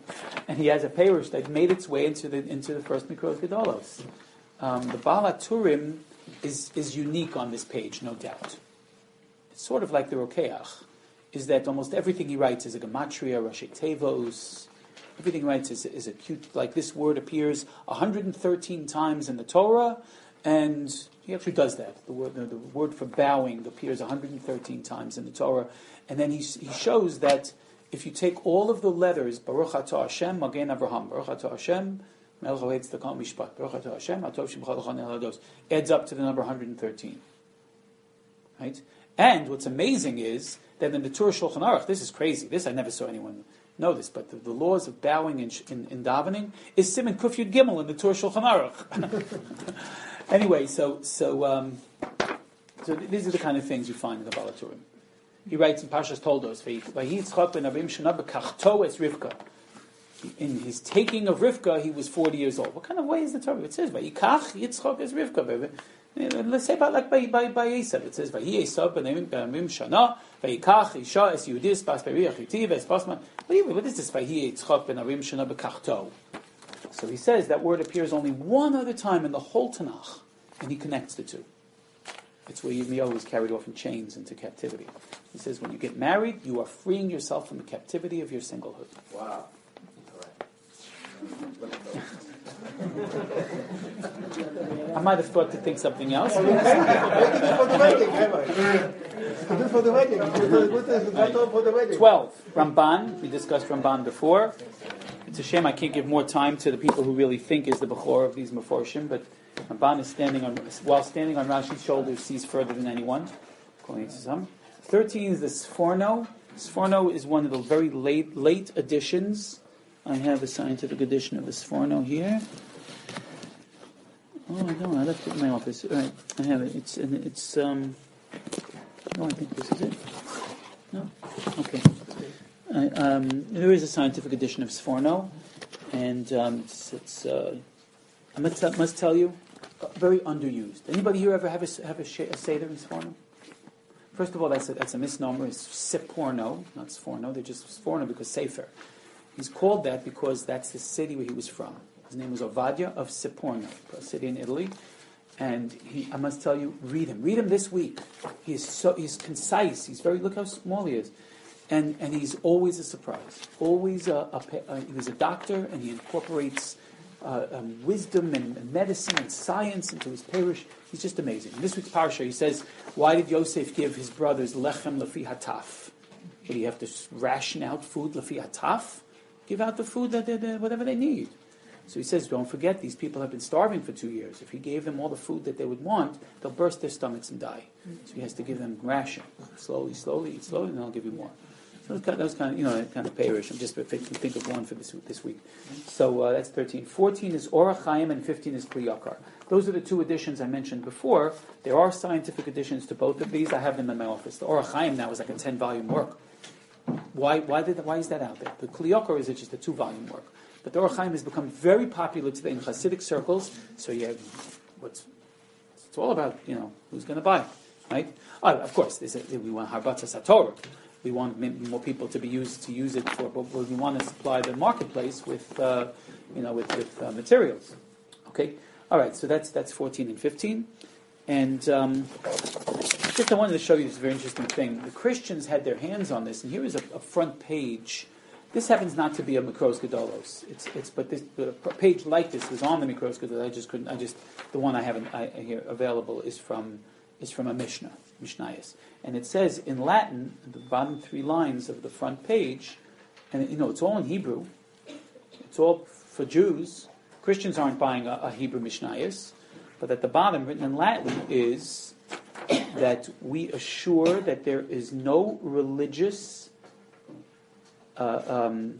Speaker 1: and he has a peirush that made its way into the into the first Mikros Gedolos. Um, the Baal HaTurim is is unique on this page, no doubt. It's sort of like the Rokeach, is that almost everything he writes is a gematria, Rashi Tevos. Everything he writes is, is a cute, like this word appears one hundred thirteen times in the Torah, and he actually does that. The word, the, the word for bowing appears one hundred thirteen times in the Torah, and then he he shows that if you take all of the letters, Baruch Atah Hashem, Magen Avraham, Baruch Atah Hashem, Melech HaOetz Tzedakah Mishpat, Baruch Atah Hashem, Atov Shemcha L'Chol Nehel Hados, adds up to the number one hundred thirteen. Right? And what's amazing is that in the Torah Shulchan Aruch, this is crazy. This I never saw anyone know this, but the, the laws of bowing in, in, in davening is Siman Kuf Yud Gimel in the Torah Shulchan Aruch. Anyway, so so um, so these are the kind of things you find in the Baal HaTurim. He writes in Parshas Toldos, Yitzchak ben Avim Shana b'kachto es Rivka. In his taking of Rivka, he was forty years old. What kind of way is the Torah? It says, Vayikach Yitzchak es Rivka. Let's say about like by by by Esav. It says, Vayi Esav ben Avim Shana Vayikach Isha es Yudis bas Beriach Yitiv es Basman. What is this? Vayi Yitzchak ben Avim Shana b'kachto. So he says that word appears only one other time in the whole Tanakh, and he connects the two. It's where Yirmiyahu was carried off in chains into captivity. He says, when you get married, you are freeing yourself from the captivity of your singlehood.
Speaker 5: Wow.
Speaker 1: I might have thought to think something else. Twelve. Ramban. We discussed Ramban before. It's a shame I can't give more time to the people who really think is the Bechor of these Meforshim, but Ramban is standing on, while standing on Rashi's shoulders, sees further than anyone. According to some. Thirteen is the Sforno. Sforno is one of the very late late editions. I have a scientific edition of the Sforno here. Oh, I don't. I left it in my office. All right, I have it. It's it's um. No, I think this is it. No, okay. I, um, there is a scientific edition of Sforno, and um, it's. it's uh, I must, I must tell you, uh, very underused. Anybody here ever have a have a, sh- a seder in Sforno? First of all, that's a, that's a misnomer. It's Siporno, not Sforno. They're just Sforno because Sefer. He's called that because that's the city where he was from. His name was Ovadia of Siporno, a city in Italy. And he, I must tell you, read him. Read him this week. He is so he's concise. He's very look how small he is, and and he's always a surprise. Always a, a, a he was a doctor, and he incorporates uh, um, wisdom and, and medicine and science into his parish. He's just amazing. In this week's parsha, he says, "Why did Yosef give his brothers lechem lefi hataf? Would he have to ration out food lefi hataf? Give out the food that they, they, whatever they need." So he says, don't forget, these people have been starving for two years. If he gave them all the food that they would want, they'll burst their stomachs and die. So he has to give them ration. Slowly, slowly, eat slowly, and then I'll give you more. So that was kind of, you know, kind of parish. I'm just thinking think of one for this this week. So uh, that's thirteen. fourteen is Orach Chaim, and fifteen is Kli Yakar. Those are the two editions I mentioned before. There are scientific additions to both of these. I have them in my office. The Orach Chaim now is like a ten-volume work. Why Why did why is that out there? The Kli Yakar is just a two-volume work. But the Orach Chaim has become very popular today in Hasidic circles. So you have what's it's all about, you know, who's going to buy, right? Oh, of course, there's a, we want Harbatas HaTorah. We want more people to be used to use it for, but we want to supply the marketplace with, uh, you know, with, with uh, materials. Okay, all right. So that's that's fourteen and fifteen, and um, just I wanted to show you this very interesting thing. The Christians had their hands on this, and here is a, a front page. This happens not to be a Mikros Gedolos. It's it's but this a page like this was on the Mikros Gedolos. I just couldn't. I just the one I have I, here available is from is from a Mishnah, Mishnayos, and it says in Latin, the bottom three lines of the front page, and you know it's all in Hebrew. It's all for Jews. Christians aren't buying a, a Hebrew Mishnayos, but at the bottom, written in Latin, is that we assure that there is no religious Uh, um,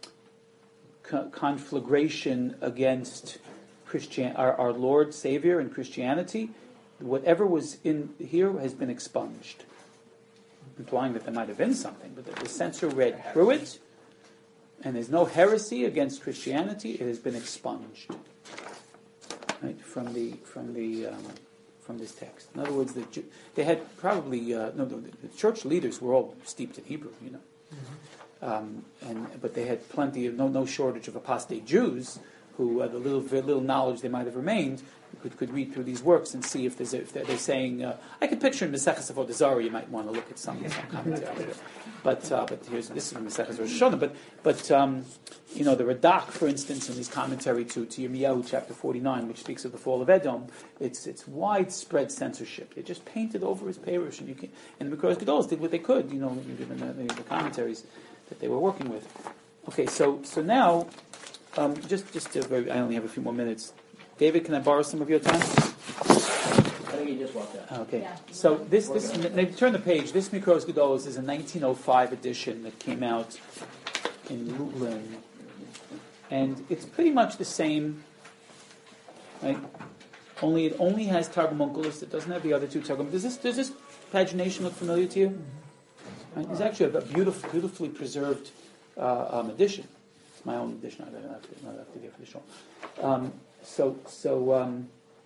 Speaker 1: co- conflagration against Christian, our, our Lord Savior and Christianity. Whatever was in here has been expunged, implying that there might have been something, but that the censor read through it, and there's no heresy against Christianity. It has been expunged, right, from the from the um, from this text. In other words, the, they had probably uh, no, the, the church leaders were all steeped in Hebrew, you know. Mm-hmm. um, and but they had plenty of no no shortage of apostate Jews who uh, the little very little knowledge they might have remained could, could read through these works and see if there's a, if they're, they're saying. Uh, I could picture in Maseches Avodah Zarah you might want to look at some some commentary, but uh, but here's this is Maseches Rosh Hashanah. But but um, you know the Radak, for instance, in his commentary to to Yirmiyahu chapter forty-nine, which speaks of the fall of Edom, it's it's widespread censorship. They just painted over his perush, and you can and the Mikros Gedolos did what they could, you know, given the, the, the commentaries that they were working with. Okay, so so now. Um, just, just to very, I only have a few more minutes. David, can I borrow some of your time?
Speaker 5: I think he just walked out.
Speaker 1: Okay. So this, this, they turn the page. This Mikros Gedolos is a nineteen oh five edition that came out in Lublin, and it's pretty much the same. Right? Only it only has Targum Onkelos. It doesn't have the other two Targum. Does this, does this pagination look familiar to you? Right? It's actually a beautiful, beautifully preserved uh, um, edition. My own edition. I don't have to, not have to get for the show. Um, so, so, um,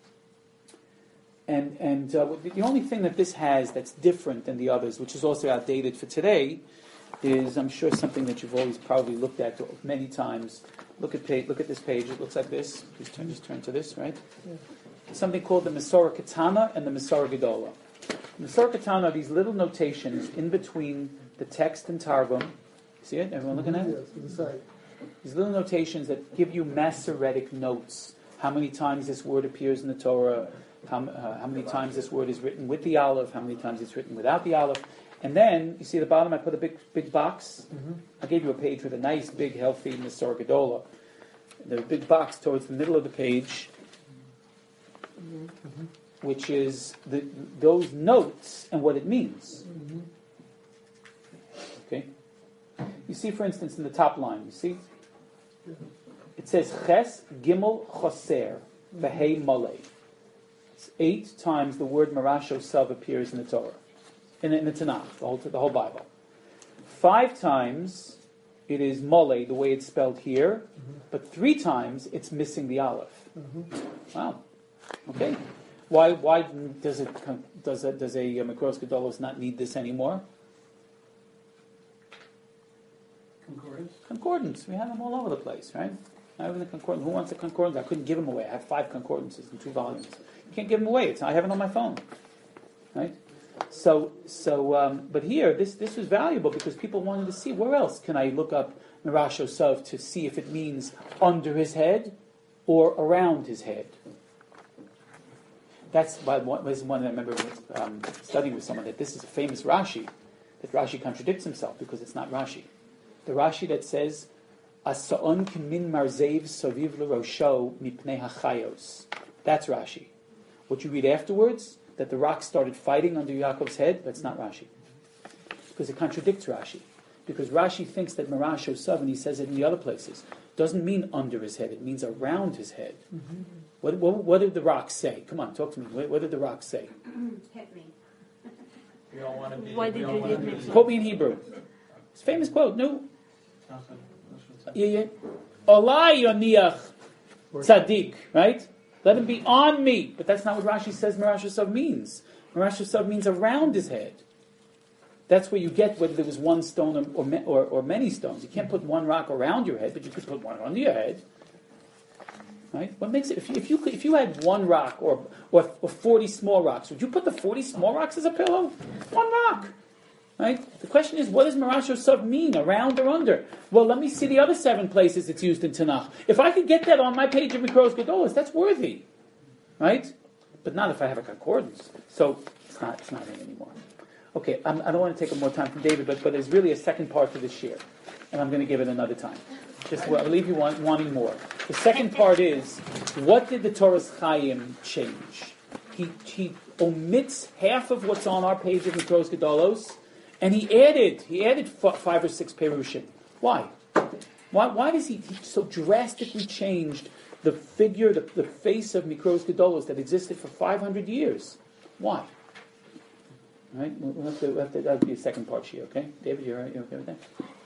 Speaker 1: and and uh, the, the only thing that this has that's different than the others, which is also outdated for today, is I'm sure something that you've always probably looked at many times. Look at page, look at this page. It looks like this. Please turn, just turn to this, right? Yeah. Something called the Masorah Katana and the Masorah Gedola. The Masorah Katana are these little notations in between the text and Targum. See it? Everyone looking at it?
Speaker 6: Yes, the side.
Speaker 1: These little notations that give you Masoretic notes. How many times this word appears in the Torah, how, uh, how many times this word is written with the Aleph, how many times it's written without the Aleph. And then, you see at the bottom, I put a big big box. Mm-hmm. I gave you a page with a nice, big, healthy Masorah Gedola. There's a big box towards the middle of the page, mm-hmm. which is the, those notes and what it means. Mm-hmm. Okay? You see, for instance, in the top line, you see? It says Ches Gimel Choser V'Hei Malei. It's eight times the word Marasho Sav appears in the Torah, in, in the Tanakh, the whole, the whole Bible. Five times it is Malei, the way it's spelled here, mm-hmm. but three times it's missing the Aleph. Mm-hmm. Wow. Okay. Why? Why does it? Does a does a Mikros Gedolos not need this anymore?
Speaker 3: Concordance?
Speaker 1: Concordance. We have them all over the place, right? I have the concordance. Who wants a concordance? I couldn't give them away. I have five concordances in two volumes. You can't give them away. It's, I have it on my phone, right? So, so, um, but here, this this was valuable because people wanted to see where else can I look up Mirasho Sav to see if it means under his head or around his head. That's why one, was one that I remember um, studying with someone that this is a famous Rashi, that Rashi contradicts himself because it's not Rashi. The Rashi that says, "Asa'on kimin marzev saviv l'rosho mipnei hachayos." That's Rashi. What you read afterwards, that the rocks started fighting under Yaakov's head, that's not Rashi. Because it contradicts Rashi. Because Rashi thinks that Marasho Sav, and he says it in the other places, doesn't mean under his head, it means around his head. Mm-hmm. What, what, what did the rocks say? Come on, talk to me. What, what did the rocks say?
Speaker 4: Hit me.
Speaker 2: We all want to be.
Speaker 4: Why did you hit me?
Speaker 1: Quote me in Hebrew. It's a famous quote, no? Yeah, yeah. Olai yoniach tzaddik, right? Let him be on me. But that's not what Rashi says Marasha Sav means. Marasha Sav means around his head. That's where you get whether there was one stone or, or, or many stones. You can't put one rock around your head, but you could put one under your head. Right? What makes it? If you if you, could, if you had one rock or, or or forty small rocks, would you put the forty small rocks as a pillow? One rock. Right? The question is, what does Marasho Sav mean, around or under? Well, let me see the other seven places it's used in Tanakh. If I could get that on my page of Mikros Gedolos, that's worthy. Right? But not if I have a concordance. So, it's not, it's not it anymore. Okay, I'm, I don't want to take up more time from David, but, but there's really a second part to this shir. And I'm going to give it another time. Just well, I'll leave you want, wanting more. The second part is, what did the Torah's Chaim change? He, he omits half of what's on our page of Mikros Gedolos, and he added, he added f- five or six perushim. Why? Why? Why does he, he so drastically changed the figure, the, the face of Mikros Gedolos that existed for five hundred years? Why? All right, we'll have to, we'll have to, that'll be a second part here. Okay, David, you're, you're okay with that?